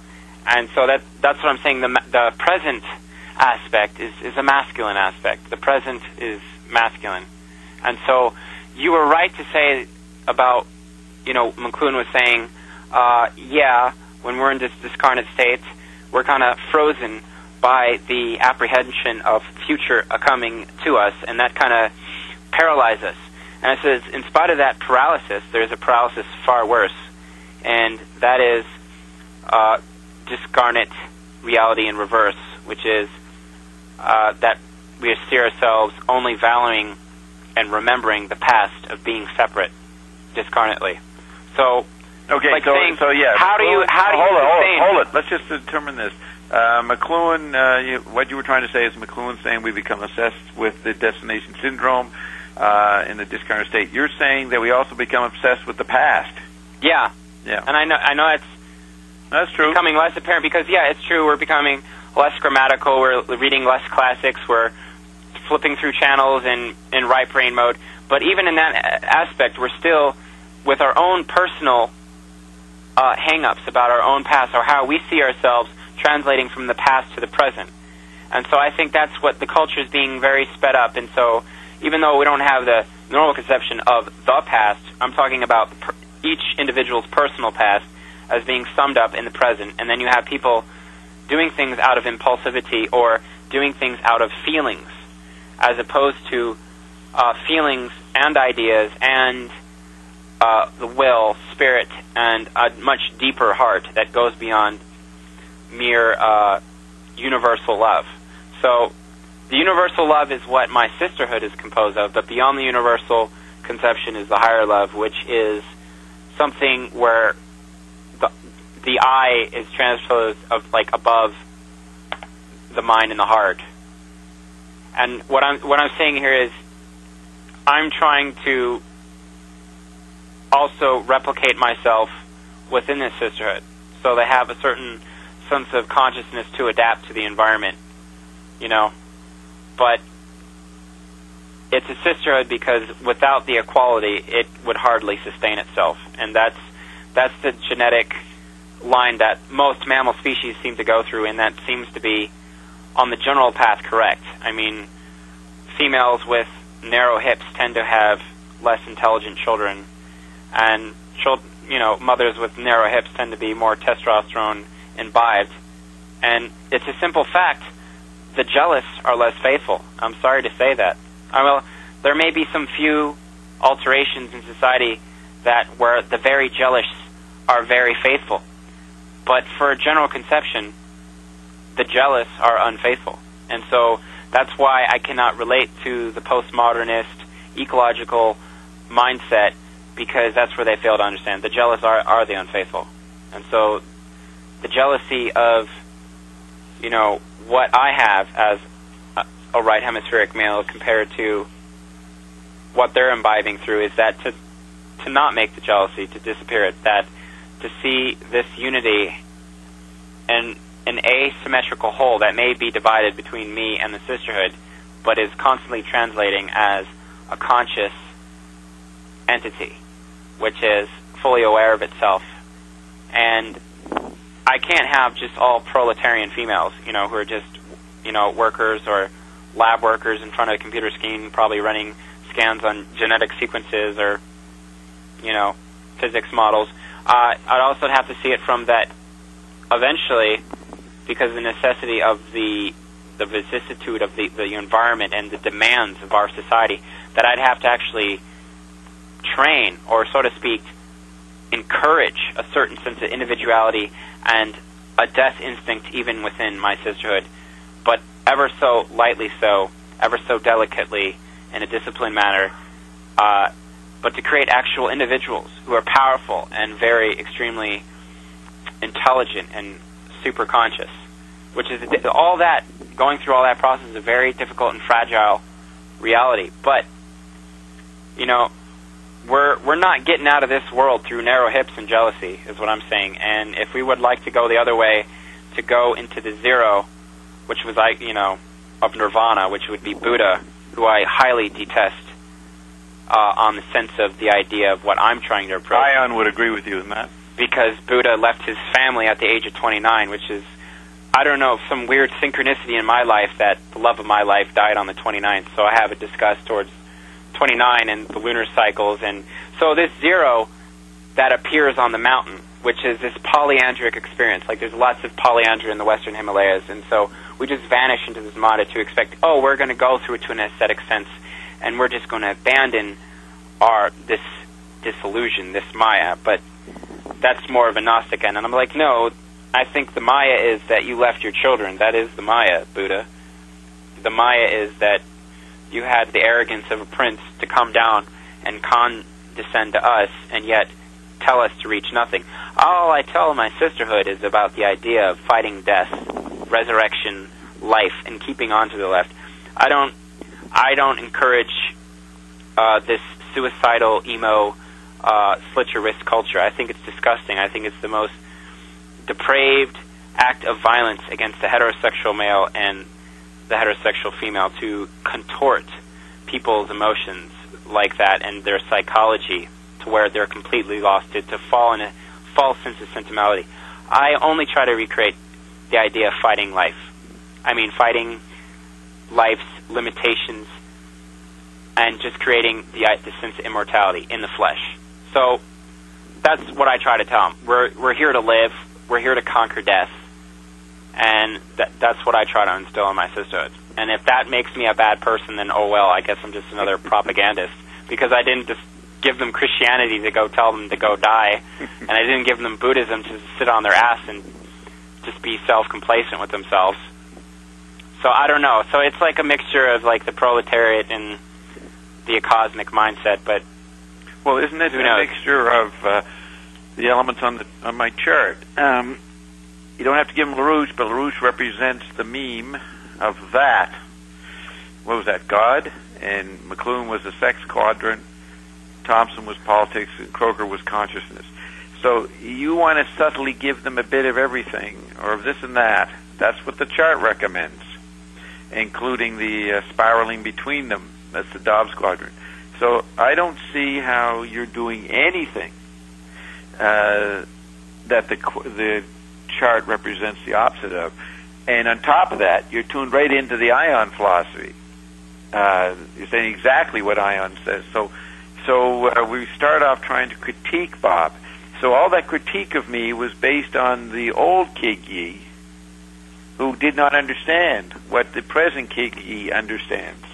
that's what I'm saying. The present aspect is a masculine aspect. The present is masculine. And so you were right to say about, McLuhan was saying, when we're in this discarnate state, we're kind of frozen by the apprehension of future coming to us, and that kind of paralyzes us. And it says, in spite of that paralysis, there's a paralysis far worse, and that is discarnate reality in reverse, which is that we see ourselves only valuing and remembering the past of being separate discarnately. So, okay, like saying, so yeah. How do you hold it. Let's just determine this. McLuhan, what you were trying to say is McLuhan saying we become obsessed with the destination syndrome in the discarnate state. You're saying that we also become obsessed with the past. Yeah. Yeah. And I know that's true. Becoming less apparent because, yeah, it's true. We're becoming less grammatical. We're reading less classics. We're flipping through channels in right brain mode. But even in that aspect, we're still with our own personal hang-ups about our own past or how we see ourselves translating from the past to the present. And so I think that's what the culture is being very sped up. And so even though we don't have the normal conception of the past, I'm talking about each individual's personal past as being summed up in the present. And then you have people doing things out of impulsivity or doing things out of feelings as opposed to feelings and ideas and the will, spirit, and a much deeper heart that goes beyond mere universal love. So the universal love is what my sisterhood is composed of, but beyond the universal conception is the higher love, which is something where the I is transposed of like above the mind and the heart. And what I'm saying here is I'm trying to also replicate myself within this sisterhood, so they have a certain sense of consciousness to adapt to the environment, But it's a sisterhood because without the equality, it would hardly sustain itself, and that's the genetic line that most mammal species seem to go through, and that seems to be on the general path correct. I mean, females with narrow hips tend to have less intelligent children, and mothers with narrow hips tend to be more testosterone imbibed. And it's a simple fact: the jealous are less faithful. I'm sorry to say that. There may be some few alterations in society where the very jealous are very faithful, but for a general conception, the jealous are unfaithful. And so that's why I cannot relate to the postmodernist ecological mindset, because that's where they fail to understand. The jealous are the unfaithful. And so the jealousy of, what I have as a right hemispheric male compared to what they're imbibing through is that to not make the jealousy, to disappear it, that to see this unity and an asymmetrical whole that may be divided between me and the sisterhood, but is constantly translating as a conscious entity, which is fully aware of itself. And I can't have just all proletarian females, who are just, workers or lab workers in front of a computer screen, probably running scans on genetic sequences or, physics models. I'd also have to see it from that eventually, because of the necessity of the vicissitude of the environment and the demands of our society, that I'd have to actually train, or so to speak, encourage a certain sense of individuality and a death instinct even within my sisterhood, but ever so lightly so, ever so delicately, in a disciplined manner, but to create actual individuals who are powerful and very extremely intelligent and super conscious. which is all that, going through all that process is a very difficult and fragile reality. But, you know, we're not getting out of this world through narrow hips and jealousy, is what I'm saying. And if we would like to go the other way, to go into the zero, which was, of nirvana, which would be Buddha, who I highly detest, on the sense of the idea of what I'm trying to approach. Ion would agree with you in that. Because Buddha left his family at the age of 29, which is, I don't know, some weird synchronicity in my life that the love of my life died on the 29th. So I have a disgust towards 29 and the lunar cycles. And so this zero that appears on the mountain, which is this polyandric experience. Like, there's lots of polyandria in the Western Himalayas. And so we just vanish into this mada to expect, we're going to go through it to an aesthetic sense, and we're just going to abandon this disillusion, this Maya. But that's more of a Gnostic end. And I'm like, no, I think the Maya is that you left your children. That is the Maya, Buddha. The Maya is that you had the arrogance of a prince to come down and condescend to us, and yet tell us to reach nothing. All I tell my sisterhood is about the idea of fighting death, resurrection, life, and keeping on to the left. I don't encourage this suicidal, emo, slit your wrist culture. I think it's disgusting. I think it's the most depraved act of violence against the heterosexual male and the heterosexual female to contort people's emotions like that and their psychology to where they're completely lost, to fall in a false sense of sentimentality. I only try to recreate the idea of fighting life. I mean, fighting life's limitations and just creating the sense of immortality in the flesh. So that's what I try to tell them. We're here to live. We're here to conquer death. And that's what I try to instill in my sisterhood. And if that makes me a bad person, then oh well, I guess I'm just another propagandist. Because I didn't just give them Christianity to go tell them to go die, and I didn't give them Buddhism to sit on their ass and just be self-complacent with themselves. So I don't know. So it's like a mixture of like the proletariat and the cosmic mindset, but well, isn't it a mixture of the elements on my chart? You don't have to give them LaRouche, but LaRouche represents the meme of that. What was that? God, and McLuhan was the sex quadrant. Thompson was politics, and Croker was consciousness. So you want to subtly give them a bit of everything, or of this and that. That's what the chart recommends, including the spiraling between them. That's the Dobbs quadrant. So I don't see how you're doing anything that the chart represents the opposite of. And on top of that, you're tuned right into the Ion philosophy. You're saying exactly what Ion says. So we start off trying to critique Bob. So all that critique of me was based on the old Kig Yi, who did not understand what the present Kig Yi understands.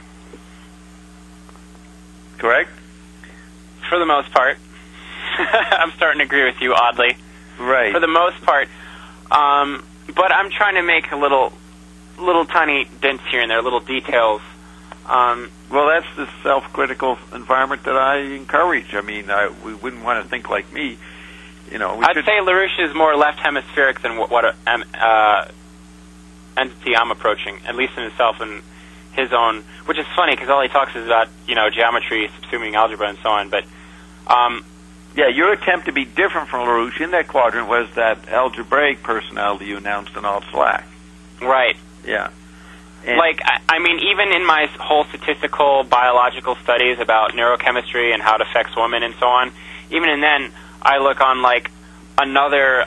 Correct? For the most part. I'm starting to agree with you, oddly. Right. For the most part. But I'm trying to make a little tiny dents here and there, little details. Well, that's the self-critical environment that I encourage. I mean, we wouldn't want to think like me. I'd say LaRouche is more left hemispheric than what entity I'm approaching, at least in himself and his own, which is funny because all he talks is about, geometry, subsuming algebra, and so on. But yeah, your attempt to be different from LaRouche in that quadrant was that algebraic personality you announced in Alt Slack. Right. Yeah. And I mean, even in my whole statistical biological studies about neurochemistry and how it affects women and so on, even in then, I look on like another,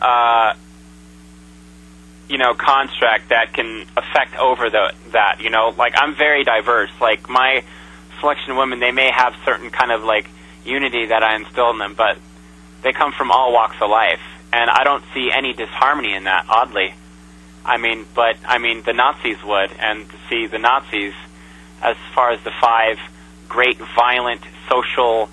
construct that can affect over that. Like I'm very diverse. Like my selection of women, they may have certain kind of like unity that I instill in them, but they come from all walks of life, and I don't see any disharmony in that. Oddly. The Nazis would, and see the Nazis, as far as the 5 great violent social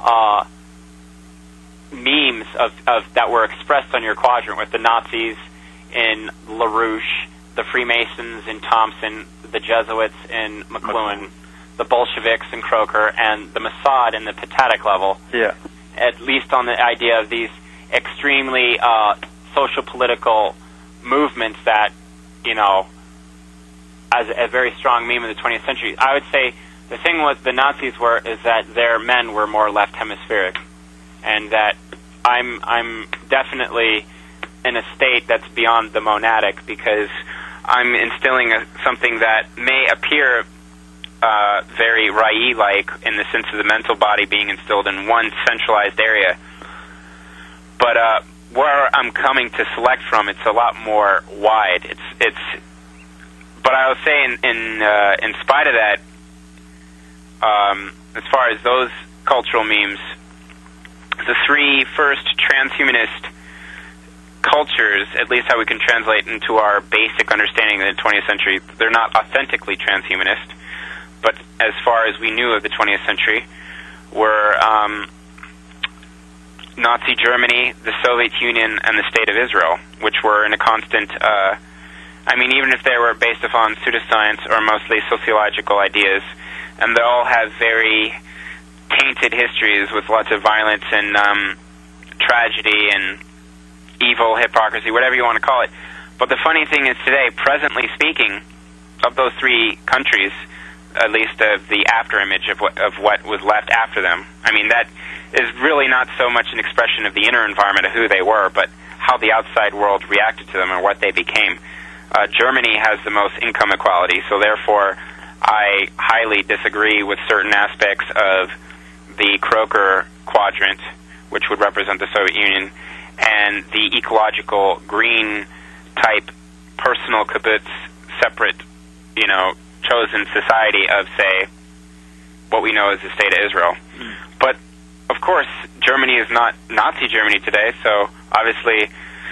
memes of that were expressed on your quadrant, with the Nazis in LaRouche, the Freemasons in Thompson, the Jesuits in McLuhan, the Bolsheviks in Croker, and the Mossad in the Patatic level. Yeah. At least on the idea of these extremely social political movements that as a very strong meme of the 20th century. I would say the thing with the Nazis is that their men were more left hemispheric, and that I'm definitely in a state that's beyond the monadic, because I'm instilling something that may appear very Rai-like in the sense of the mental body being instilled in one centralized area. But where I'm coming to select from, it's a lot more wide. But I will say, in spite of that, as far as those cultural memes, the three first transhumanist cultures, at least how we can translate into our basic understanding of the 20th century, they're not authentically transhumanist, but as far as we knew of the 20th century, were Nazi Germany, the Soviet Union, and the State of Israel, which were in a constant, even if they were based upon pseudoscience or mostly sociological ideas, and they all have very tainted histories with lots of violence and tragedy and evil, hypocrisy, whatever you want to call it. But the funny thing is today, presently speaking, of those three countries, at least of the after-image of what was left after them, that is really not so much an expression of the inner environment of who they were, but how the outside world reacted to them and what they became. Germany has the most income equality, so therefore I highly disagree with certain aspects of the Croker quadrant, which would represent the Soviet Union, and the ecological green type personal kibbutz, separate, chosen society of, say, what we know as the State of Israel. But of course, Germany is not Nazi Germany today, so obviously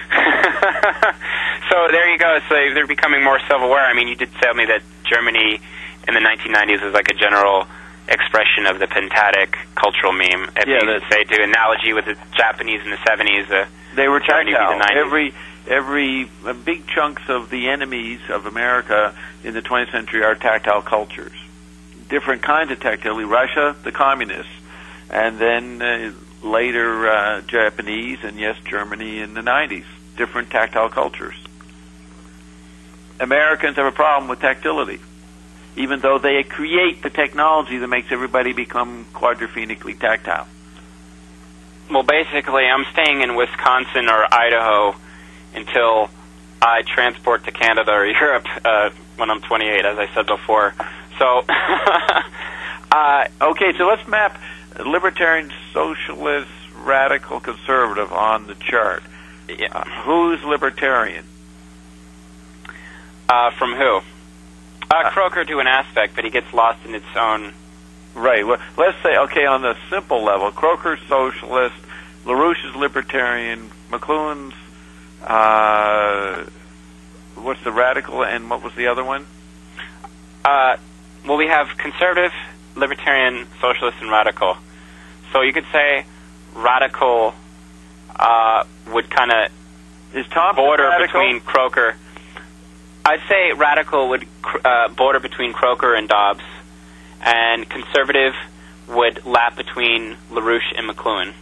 so there you go. So they're becoming more self-aware. You did tell me that Germany in the 1990s was like a general expression of the pentatic cultural meme. Say to analogy with the Japanese in the 70s. They were tactile. Every big chunks of the enemies of America in the 20th century are tactile cultures. Different kinds of tactility. Russia, the communists, and then later Japanese, and yes, Germany in the 90s. Different tactile cultures. Americans have a problem with tactility, even though they create the technology that makes everybody become quadrophenically tactile. Well, basically, I'm staying in Wisconsin or Idaho until I transport to Canada or Europe when I'm 28, as I said before. So, okay, so let's map libertarian, socialist, radical, conservative on the chart. Yeah. Who's libertarian? From who? Croker to an aspect, but he gets lost in its own... Right. Well, let's say, okay, on the simple level, Croker's socialist, LaRouche is libertarian, McLuhan's, what's the radical, and what was the other one? Well, we have conservative, libertarian, socialist, and radical. So you could say radical would kind of border between Croker. I'd say radical would border between Croker and Dobbs, and conservative would lap between LaRouche and McLuhan.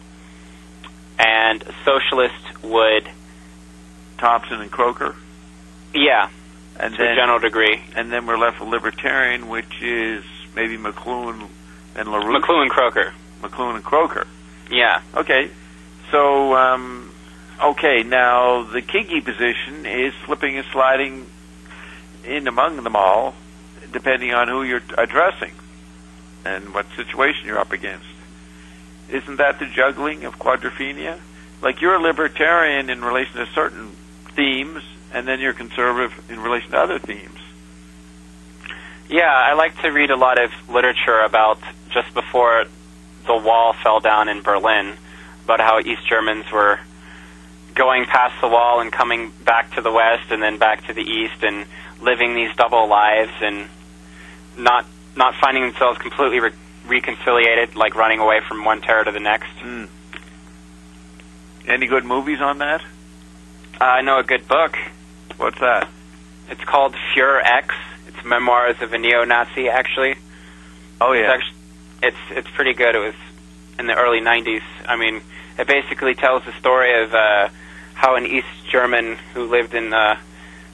And socialist would... Thompson and Croker? Yeah, and to a general degree. And then we're left with libertarian, which is maybe McLuhan and LaRouche? McLuhan-Croker. McLuhan and Croker. Yeah. Okay. So, okay, now the kinky position is slipping and sliding in among them all, depending on who you're addressing and what situation you're up against. Isn't that the juggling of quadrophenia? Like, you're a libertarian in relation to certain themes, and then you're conservative in relation to other themes. Yeah, I like to read a lot of literature about just before the wall fell down in Berlin, about how East Germans were going past the wall and coming back to the West and then back to the East and living these double lives and not finding themselves completely reconciliated, like running away from one terror to the next. Mm. Any good movies on that? I know a good book. What's that? It's called Fuhrer X. It's memoirs of a neo-Nazi, actually. Oh, yeah. It's pretty good. It was in the early 90s. I mean, it basically tells the story of how an East German who lived in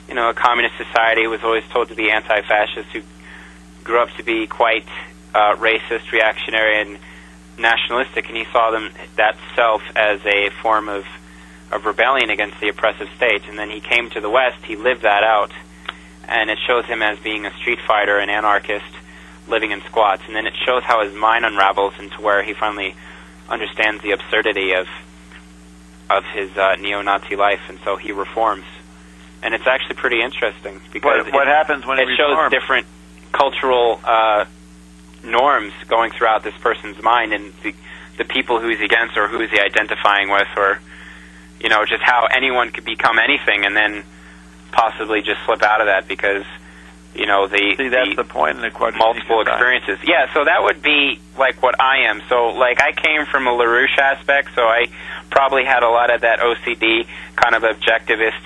a communist society, was always told to be anti-fascist, who grew up to be quite racist, reactionary, and nationalistic, and he saw that self as a form of rebellion against the oppressive state. And then he came to the West, he lived that out, and it shows him as being a street fighter, an anarchist, living in squats. And then it shows how his mind unravels into where he finally understands the absurdity of his neo-Nazi life, and so he reforms. And it's actually pretty interesting, because what happens when it shows different cultural norms going throughout this person's mind, and the people who he's against or who is he identifying with, or just how anyone could become anything and then possibly just slip out of that because that's the point in the multiple experiences. Yeah, so that would be like what I am. So like I came from a LaRouche aspect, so I probably had a lot of that OCD kind of objectivist,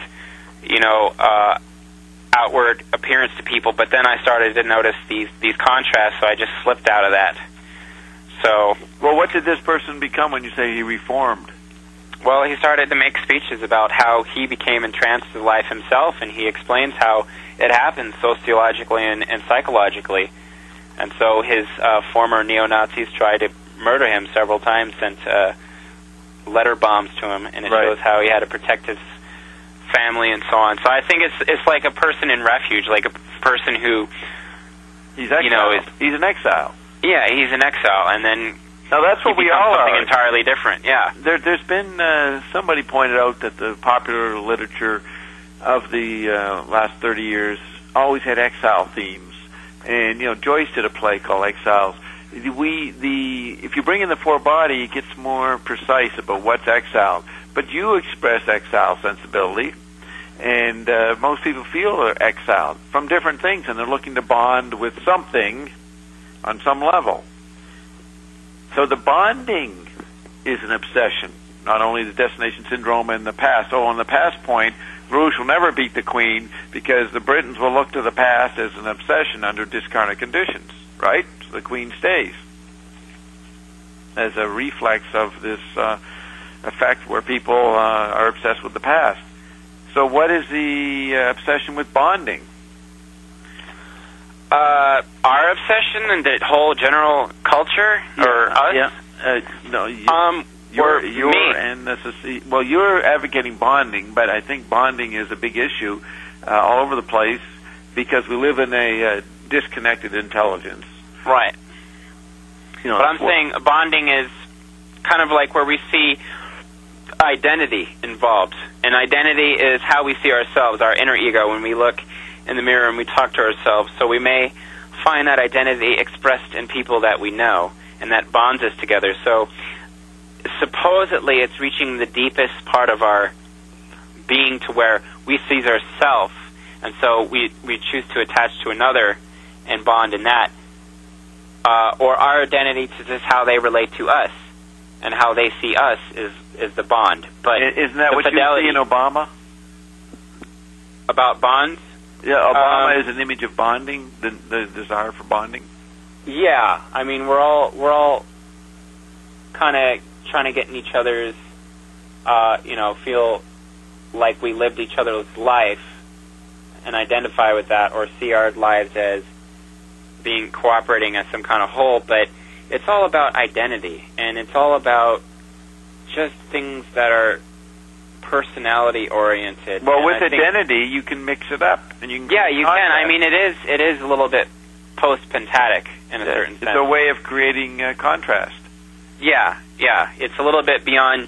outward appearance to people, but then I started to notice these contrasts, so I just slipped out of that. So, well, what did this person become when you say he reformed? Well, he started to make speeches about how he became entranced with life himself, and he explains how it happens sociologically and psychologically. And so his former neo-Nazis tried to murder him several times, sent letter bombs to him, and it shows how he had to protect his family and so on. So I think it's like a person in refuge, like a person who he's exiled. He's an exile. Yeah, he's an exile, and then now that's what we all something are. Entirely different. Yeah. There's been somebody pointed out that the popular literature of the last 30 years always had exile themes, and Joyce did a play called Exiles. If you bring in the four body, it gets more precise about what's exiled. But you express exile sensibility, and most people feel they're exiled from different things, and they're looking to bond with something on some level. So the bonding is an obsession, not only the destination syndrome and the past. So on the past point, Rouge will never beat the Queen because the Britons will look to the past as an obsession under discarnate conditions, right? So the Queen stays as a reflex of this effect where people are obsessed with the past. So what is the obsession with bonding? Our obsession and the whole general culture, or us? Yeah. No. You're advocating bonding, but I think bonding is a big issue all over the place because we live in a disconnected intelligence. Right. But I'm saying bonding is kind of like where we see identity involved. And identity is how we see ourselves, our inner ego, when we look in the mirror and we talk to ourselves. So we may find that identity expressed in people that we know, and that bonds us together. So supposedly it's reaching the deepest part of our being to where we see ourselves, and so we choose to attach to another and bond in that. Or our identity to just how they relate to us and how they see us is the bond. But isn't that what you see in Obama? About bonds? Yeah, Obama is an image of bonding, the desire for bonding. Yeah, I mean we're all kind of trying to get in each other's, feel like we lived each other's life and identify with that, or see our lives as being cooperating as some kind of whole. But it's all about identity, and it's all about just things that are personality oriented. Well, with identity, you can mix it up, and you can. Yeah, you can. I mean, it is a little bit post-pentatic in a certain sense. It's a way of creating contrast. Yeah. It's a little bit beyond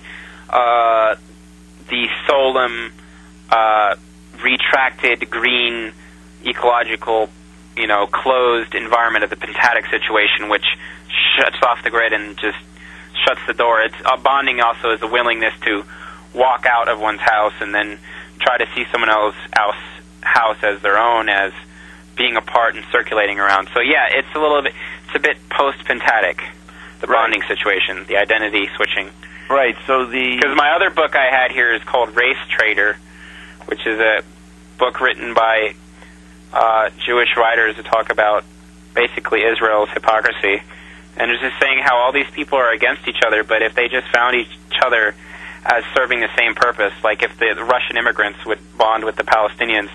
the solemn, retracted, green, ecological, closed environment of the pentatic situation, which shuts off the grid and just shuts the door. It's bonding also is a willingness to walk out of one's house and then try to see someone else's house as their own, as being a part and circulating around. So yeah, it's a bit post-pentatic, the bonding situation, the identity switching. Right, so because my other book I had here is called Race Trader, which is a book written by Jewish writers who talk about basically Israel's hypocrisy. And it's just saying how all these people are against each other, but if they just found each other as serving the same purpose, like if the Russian immigrants would bond with the Palestinians,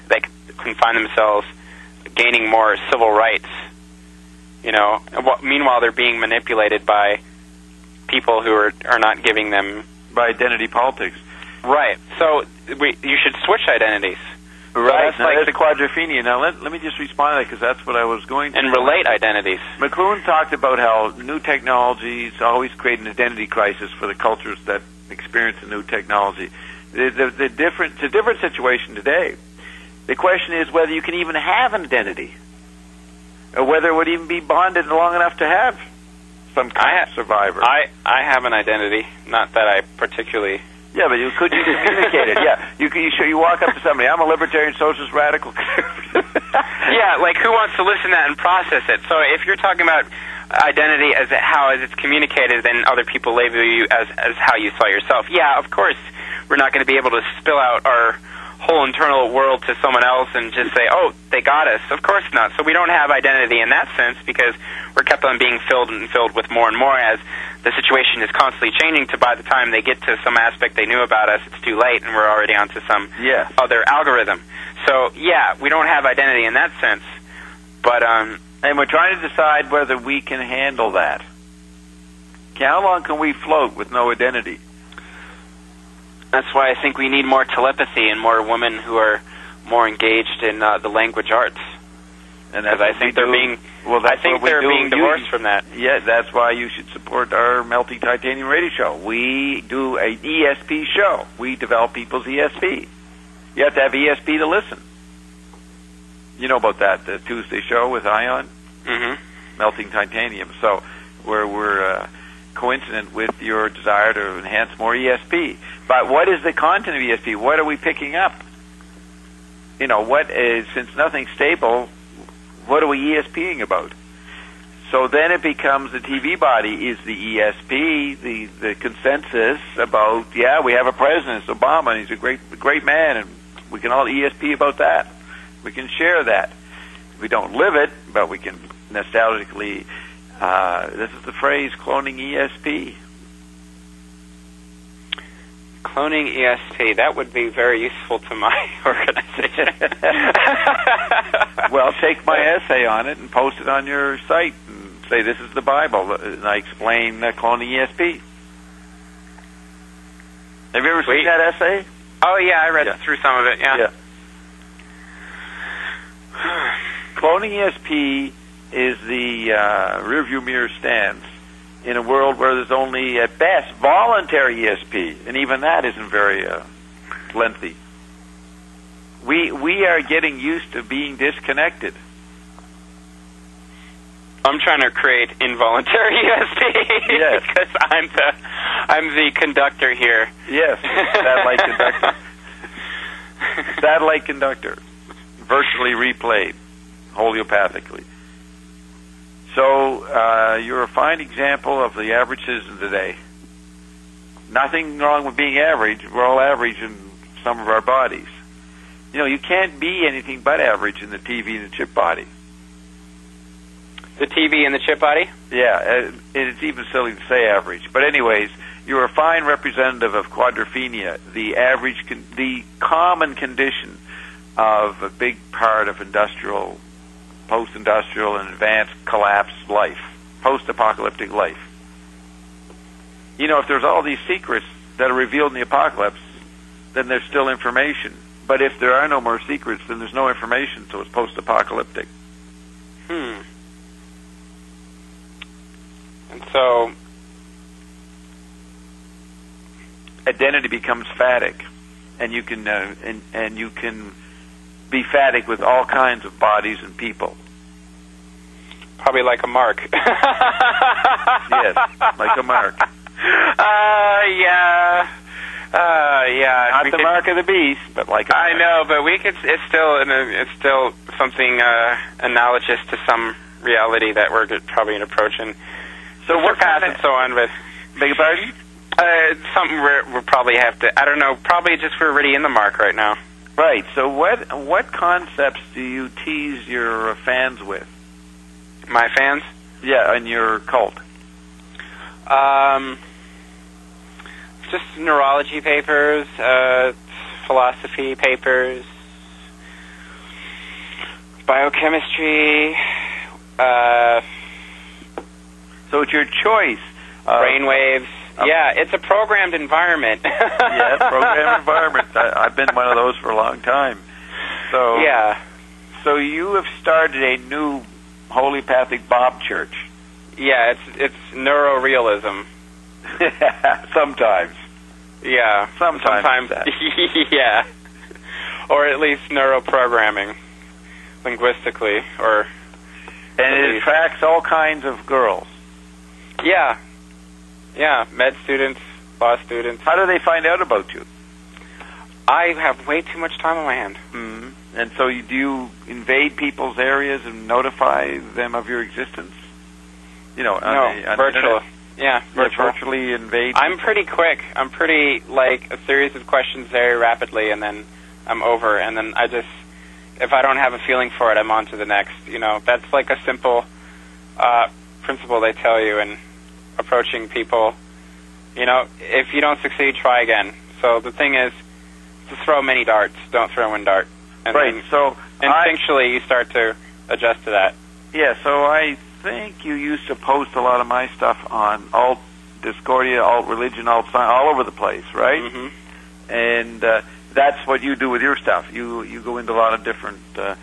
they can find themselves gaining more civil rights. Meanwhile, they're being manipulated by people who are not giving them... By identity politics. Right. So you should switch identities. Right. So that's the quadrophenia. Now, let me just respond to that, because that's what I was going to... And relate identities. McLuhan talked about how new technologies always create an identity crisis for the cultures that experience the new technology. It's a different situation today. The question is whether you can even have an identity, or whether it would even be bonded long enough to have some kind of survivor. I have an identity, not that I particularly... Yeah, but could you communicate it? Yeah, you walk up to somebody, I'm a libertarian, socialist, radical conservative. Yeah, like who wants to listen to that and process it? So if you're talking about identity as it's communicated, then other people label you as how you saw yourself. Yeah, of course, we're not going to be able to spill out our whole internal world to someone else and just say, oh, they got us. Of course not. So we don't have identity in that sense, because we're kept on being filled with more and more as the situation is constantly changing, to by the time they get to some aspect they knew about us, it's too late and we're already onto some other algorithm. So, yeah, we don't have identity in that sense. But and we're trying to decide whether we can handle that. How long can we float with no identity? That's why I think we need more telepathy and more women who are more engaged in the language arts. And I think they're being divorced from that. Yeah, that's why you should support our Melting Titanium radio show. We do an ESP show. We develop people's ESP. You have to have ESP to listen. You know about that, the Tuesday show with Ion? Mm-hmm. Melting Titanium. So we're coincident with your desire to enhance more ESP. But what is the content of ESP? What are we picking up? Since nothing's stable, what are we ESPing about? So then it becomes the TV body is the ESP, the consensus about, we have a president, it's Obama, and he's a great man, and we can all ESP about that. We can share that. We don't live it, but we can nostalgically, this is the phrase, cloning ESP. Cloning ESP, that would be very useful to my organization. Well, take my essay on it and post it on your site and say this is the Bible, and I explain cloning ESP. Have you ever seen that essay? Oh, yeah, I read through some of it, yeah. Cloning ESP is the rearview mirror stance in a world where there's only, at best, voluntary ESP, and even that isn't very lengthy. We are getting used to being disconnected. I'm trying to create involuntary ESP. Yes, because I'm the conductor here. Yes, satellite conductor. Satellite conductor, virtually replayed, homeopathically. So you're a fine example of the average citizen today. Nothing wrong with being average. We're all average in some of our bodies. You can't be anything but average in the TV and the chip body. The TV and the chip body? Yeah, it's even silly to say average. But anyways, you're a fine representative of quadrophenia, the common condition of a big part of industrial, post-industrial, and advanced collapsed life, post-apocalyptic life. If there's all these secrets that are revealed in the apocalypse, then there's still information. But if there are no more secrets, then there's no information, so it's post-apocalyptic. And so identity becomes phatic, and you can and you can be phatic with all kinds of bodies and people. Probably like a mark. Yes, like a mark. Yeah. Not the mark of the beast, but like a mark. I know, but we could. It's still something analogous to some reality that we're probably approaching. So we're past and so on. But beg your pardon? Something we'll probably have to. I don't know. Probably just we're already in the mark right now. Right. So what concepts do you tease your fans with? My fans? Yeah, and your cult. Just neurology papers, philosophy papers, biochemistry, So it's your choice. brainwaves. Yeah, it's a programmed environment. Yes, programmed environment. I've been one of those for a long time. So Yeah. So you have started a new Holypathic Bob Church. Yeah, it's neurorealism. Sometimes. Yeah. Sometimes that. Yeah. Or at least neuroprogramming, linguistically, or... And it attracts all kinds of girls. Yeah. Yeah, med students, law students. How do they find out about you? I have way too much time on my hand. Mm-hmm. And so do you invade people's areas and notify them of your existence? You know, on virtual. Yeah, virtual. Virtually invade. I'm pretty quick. I'm pretty, like, a series of questions very rapidly, and then I'm over. And then I just, if I don't have a feeling for it, I'm on to the next. You know, that's like a simple principle they tell you in approaching people. You know, if you don't succeed, try again. So the thing is to throw many darts. Don't throw one dart. And right. then So instinctually, you start to adjust to that. Yeah. So I think you used to post a lot of my stuff on alt Discordia, alt religion, alt science, all over the place, right? Mm-hmm. And that's what you do with your stuff. You go into a lot of different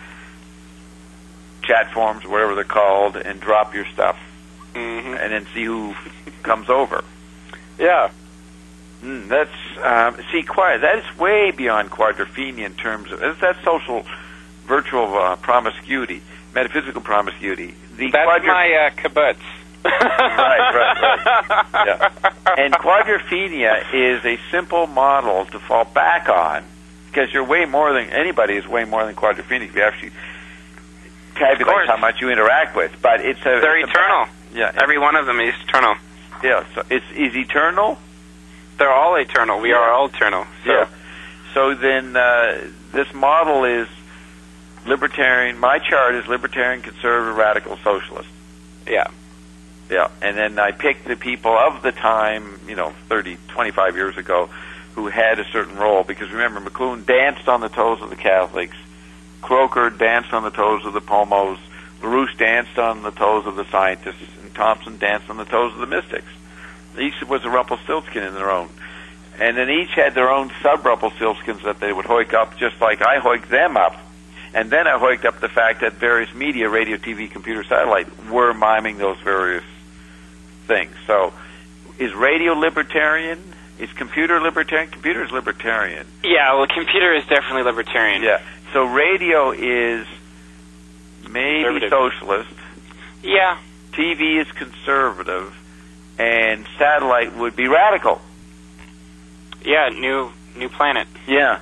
chat forums, whatever they're called, and drop your stuff, and then see who comes over. Yeah. That's that is way beyond quadrophenia in terms of that's social, virtual promiscuity, metaphysical promiscuity. That's my kibbutz. Right. Yeah. And quadrophenia is a simple model to fall back on because you're way more than anybody is way more than quadrophenic if you actually calculate how much you interact with. But they're eternal. Yeah. Every one of them is eternal. Yeah. So is eternal. They're all eternal. We are all eternal. So. Yeah. So then this model is libertarian. My chart is libertarian, conservative, radical, socialist. Yeah. Yeah. And then I picked the people of the time, 30, 25 years ago, who had a certain role. Because remember, McLuhan danced on the toes of the Catholics. Croker danced on the toes of the Pomos. LaRouche danced on the toes of the scientists. And Thompson danced on the toes of the mystics. Each was a Rumpelstiltskin in their own. And then each had their own sub-Rumpelstiltskins that they would hoik up, just like I hoiked them up. And then I hoiked up the fact that various media, radio, TV, computer, satellite, were miming those various things. So is radio libertarian? Is computer libertarian? Computer is libertarian. Yeah, well, computer is definitely libertarian. Yeah. So radio is maybe socialist. Yeah. TV is conservative. And satellite would be radical. Yeah, new planet. Yeah.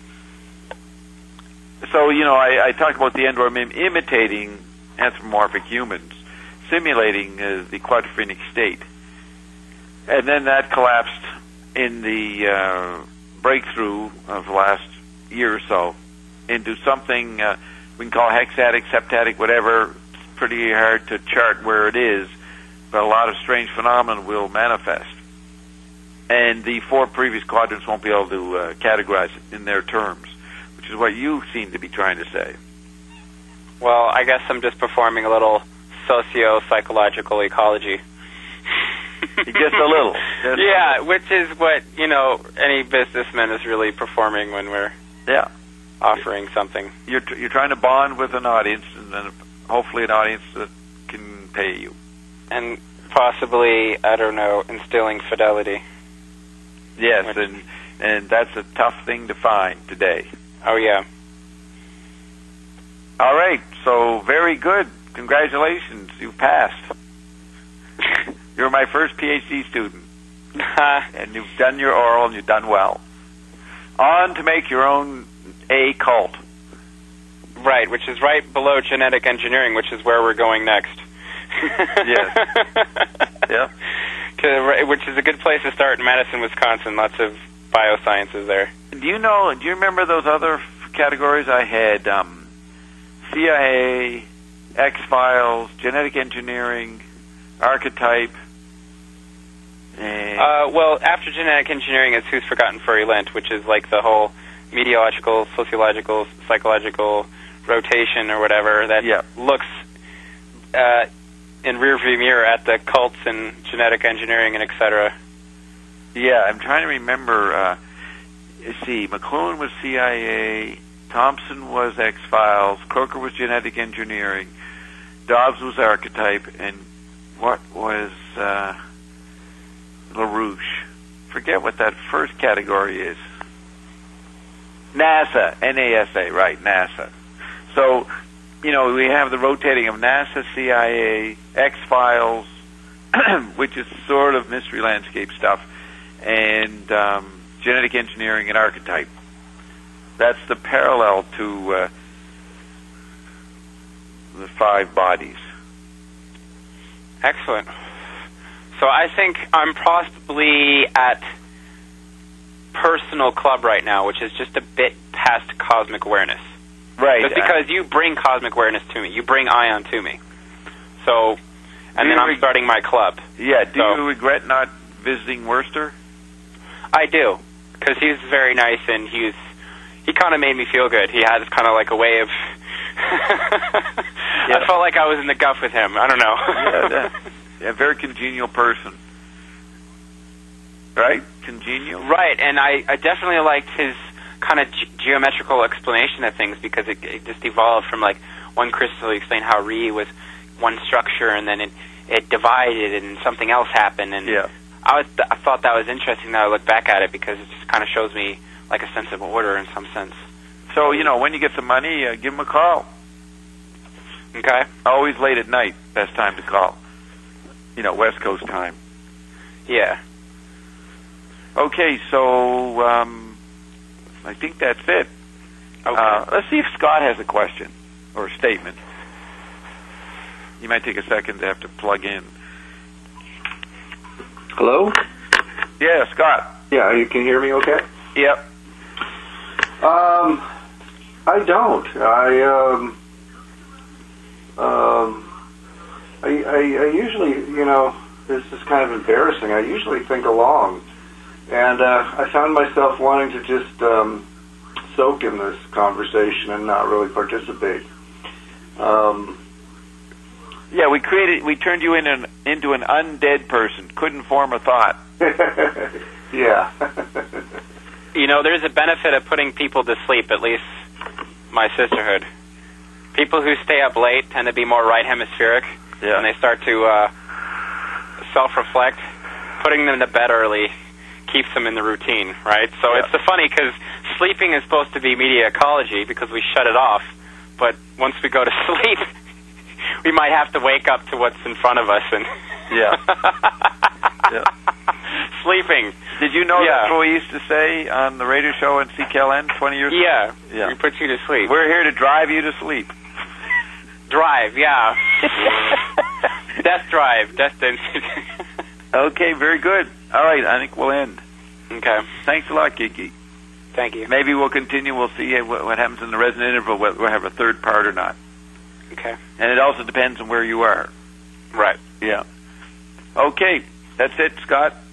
So, I talked about the Endor meme imitating anthropomorphic humans, simulating the quadrophenic state. And then that collapsed in the breakthrough of the last year or so into something we can call hexatic, septatic, whatever. It's pretty hard to chart where it is. But a lot of strange phenomena will manifest. And the 4 previous quadrants won't be able to categorize it in their terms, which is what you seem to be trying to say. Well, I guess I'm just performing a little socio-psychological ecology. Just a little. Which is what, any businessman is really performing when we're offering something. You're trying to bond with an audience, and then hopefully an audience that can pay you. And possibly, I don't know, instilling fidelity. Yes, and that's a tough thing to find today. Oh, yeah. All right, so very good. Congratulations, you passed. You're my first PhD student. And you've done your oral, and you've done well. On to make your own A-cult. Right, which is right below genetic engineering, which is where we're going next. Yes. Yeah. Which is a good place to start in Madison, Wisconsin. Lots of biosciences there. Do you remember those other categories I had? CIA, X-Files, genetic engineering, archetype, and... well, after genetic engineering is Who's Forgotten Furry Lent, which is like the whole meteorological, sociological, psychological, rotation or whatever that looks in rearview mirror at the cults and genetic engineering and etc. Yeah, I'm trying to remember. Let's see, McLuhan was CIA, Thompson was X-Files, Croker was genetic engineering, Dobbs was archetype, and what was LaRouche? Forget what that first category is. NASA, NASA, right, NASA. So, we have the rotating of NASA, CIA, X-Files, which is sort of mystery landscape stuff, and genetic engineering and archetype. That's the parallel to the 5 bodies. Excellent. So I think I'm possibly at personal club right now, which is just a bit past cosmic awareness. Right. Just because you bring cosmic awareness to me. You bring Ion to me. So, and then I'm starting my club. Yeah, do you regret not visiting Worcester? I do, because he's very nice, and he kind of made me feel good. He has kind of like a way of... I felt like I was in the guff with him. I don't know. A very congenial person. Right? Congenial? Right, and I definitely liked his kind of geometrical explanation of things, because it just evolved from like one crystal. He explained how Re was one structure, and then it divided, and something else happened. And I thought that was interesting. Now I look back at it, because it just kind of shows me like a sense of order in some sense. So when you get some money, give him a call. Okay. Always late at night, best time to call. West Coast time. Yeah. Okay, so I think that's it. Okay. Let's see if Scott has a question or a statement. You might take a second to have to plug in. Hello? Yeah, Scott. Yeah, you can hear me okay? Yep. I don't. I usually, this is kind of embarrassing. I usually think along. And I found myself wanting to just soak in this conversation and not really participate. Yeah, we turned you into an undead person. Couldn't form a thought. Yeah. There's a benefit of putting people to sleep, at least my sisterhood. People who stay up late tend to be more right hemispheric, and they start to self-reflect. Putting them to bed early keeps them in the routine, right? So it's funny, because sleeping is supposed to be media ecology, because we shut it off, but once we go to sleep, we might have to wake up to what's in front of us. And sleeping. Did you know that's what we used to say on the radio show in CKLN 20 years ago? Yeah. We put you to sleep. We're here to drive you to sleep. Drive, yeah. Death drive. Death. Okay, very good. All right, I think we'll end. Okay. Thanks a lot, Kiki. Thank you. Maybe we'll continue. We'll see what happens in the resonant interval, whether we'll have a third part or not. Okay. And it also depends on where you are. Right. Yeah. Okay, that's it, Scott.